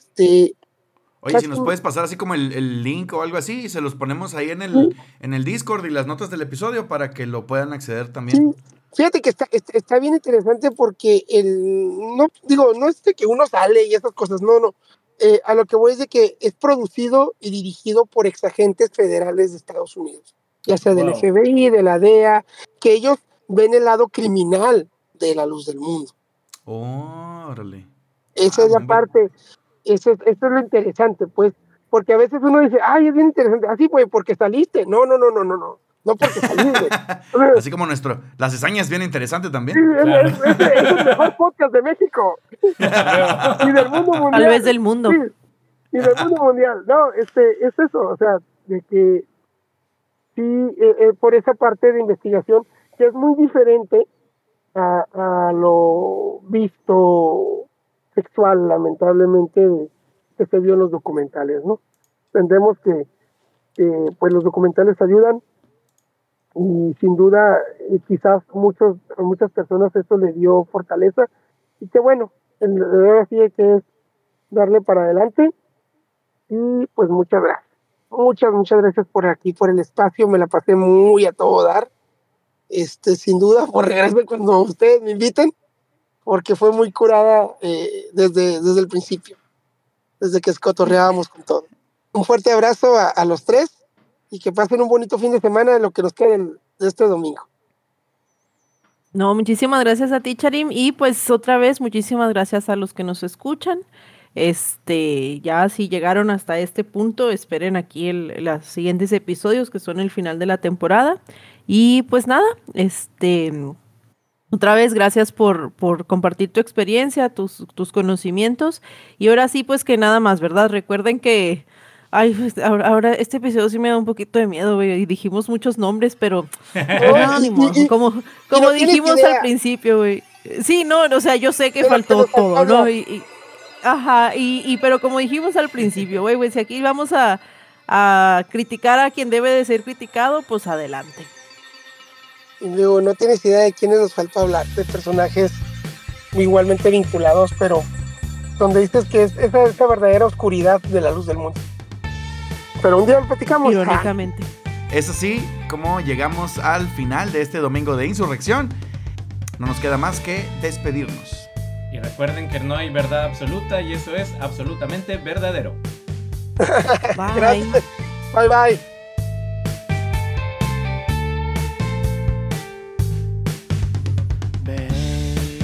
Oye, si nos puedes pasar así como el link o algo así, y se los ponemos ahí en el Discord y las notas del episodio para que lo puedan acceder también. Sí. Fíjate que está bien interesante porque no es de que uno sale y esas cosas, no. A lo que voy es de que es producido y dirigido por exagentes federales de Estados Unidos, ya sea del FBI, de la DEA, que ellos ven el lado criminal de la luz del mundo. Órale. Esa es la parte, eso es lo interesante, pues, porque a veces uno dice, ay, es bien interesante, así pues, porque saliste, no porque saliste. Así como la cizaña es bien interesante también. Sí, claro. es el mejor podcast de México. Y del mundo mundial. Tal vez del mundo. Sí, y del mundo mundial. No, es eso, o sea, de que sí, por esa parte de investigación, que es muy diferente a lo visto sexual, lamentablemente, que se vio en los documentales, ¿no? Entendemos que pues los documentales ayudan y sin duda quizás a muchas personas eso le dio fortaleza y que bueno, ahora sí hay que darle para adelante y pues muchas gracias por aquí, por el espacio, me la pasé muy a todo dar, sin duda por regresar cuando ustedes me inviten porque fue muy curada desde el principio, desde que escotorreábamos con todo. Un fuerte abrazo a los tres y que pasen un bonito fin de semana de lo que nos quede de este domingo. No, muchísimas gracias a ti, Charim, y pues otra vez muchísimas gracias a los que nos escuchan. Ya si llegaron hasta este punto, esperen aquí los siguientes episodios que son el final de la temporada. Y pues nada, Otra vez, gracias por compartir tu experiencia, tus conocimientos. Y ahora sí, pues que nada más, ¿verdad? Recuerden que... Ay, pues, ahora este episodio sí me da un poquito de miedo, güey. Y dijimos muchos nombres, pero... No, ni modo. Como no tienes dijimos idea. al principio, güey. Sí, no, o sea, yo sé que Pero faltó nos faltó todo, ¿no? algo. Ajá, pero como dijimos al principio, güey, si aquí vamos a criticar a quien debe de ser criticado, pues adelante. Y luego, no tienes idea de quiénes nos falta hablar, de personajes igualmente vinculados, pero donde dices que es esa verdadera oscuridad de la luz del mundo. Pero un día lo platicamos. Irónicamente. Es así como llegamos al final de este domingo de Insurrección. No nos queda más que despedirnos. Y recuerden que no hay verdad absoluta y eso es absolutamente verdadero. Bye. Gracias. Bye, bye. Babe,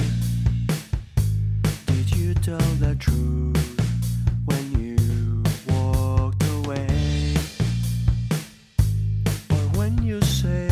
did you tell the truth when you walked away? Or when you say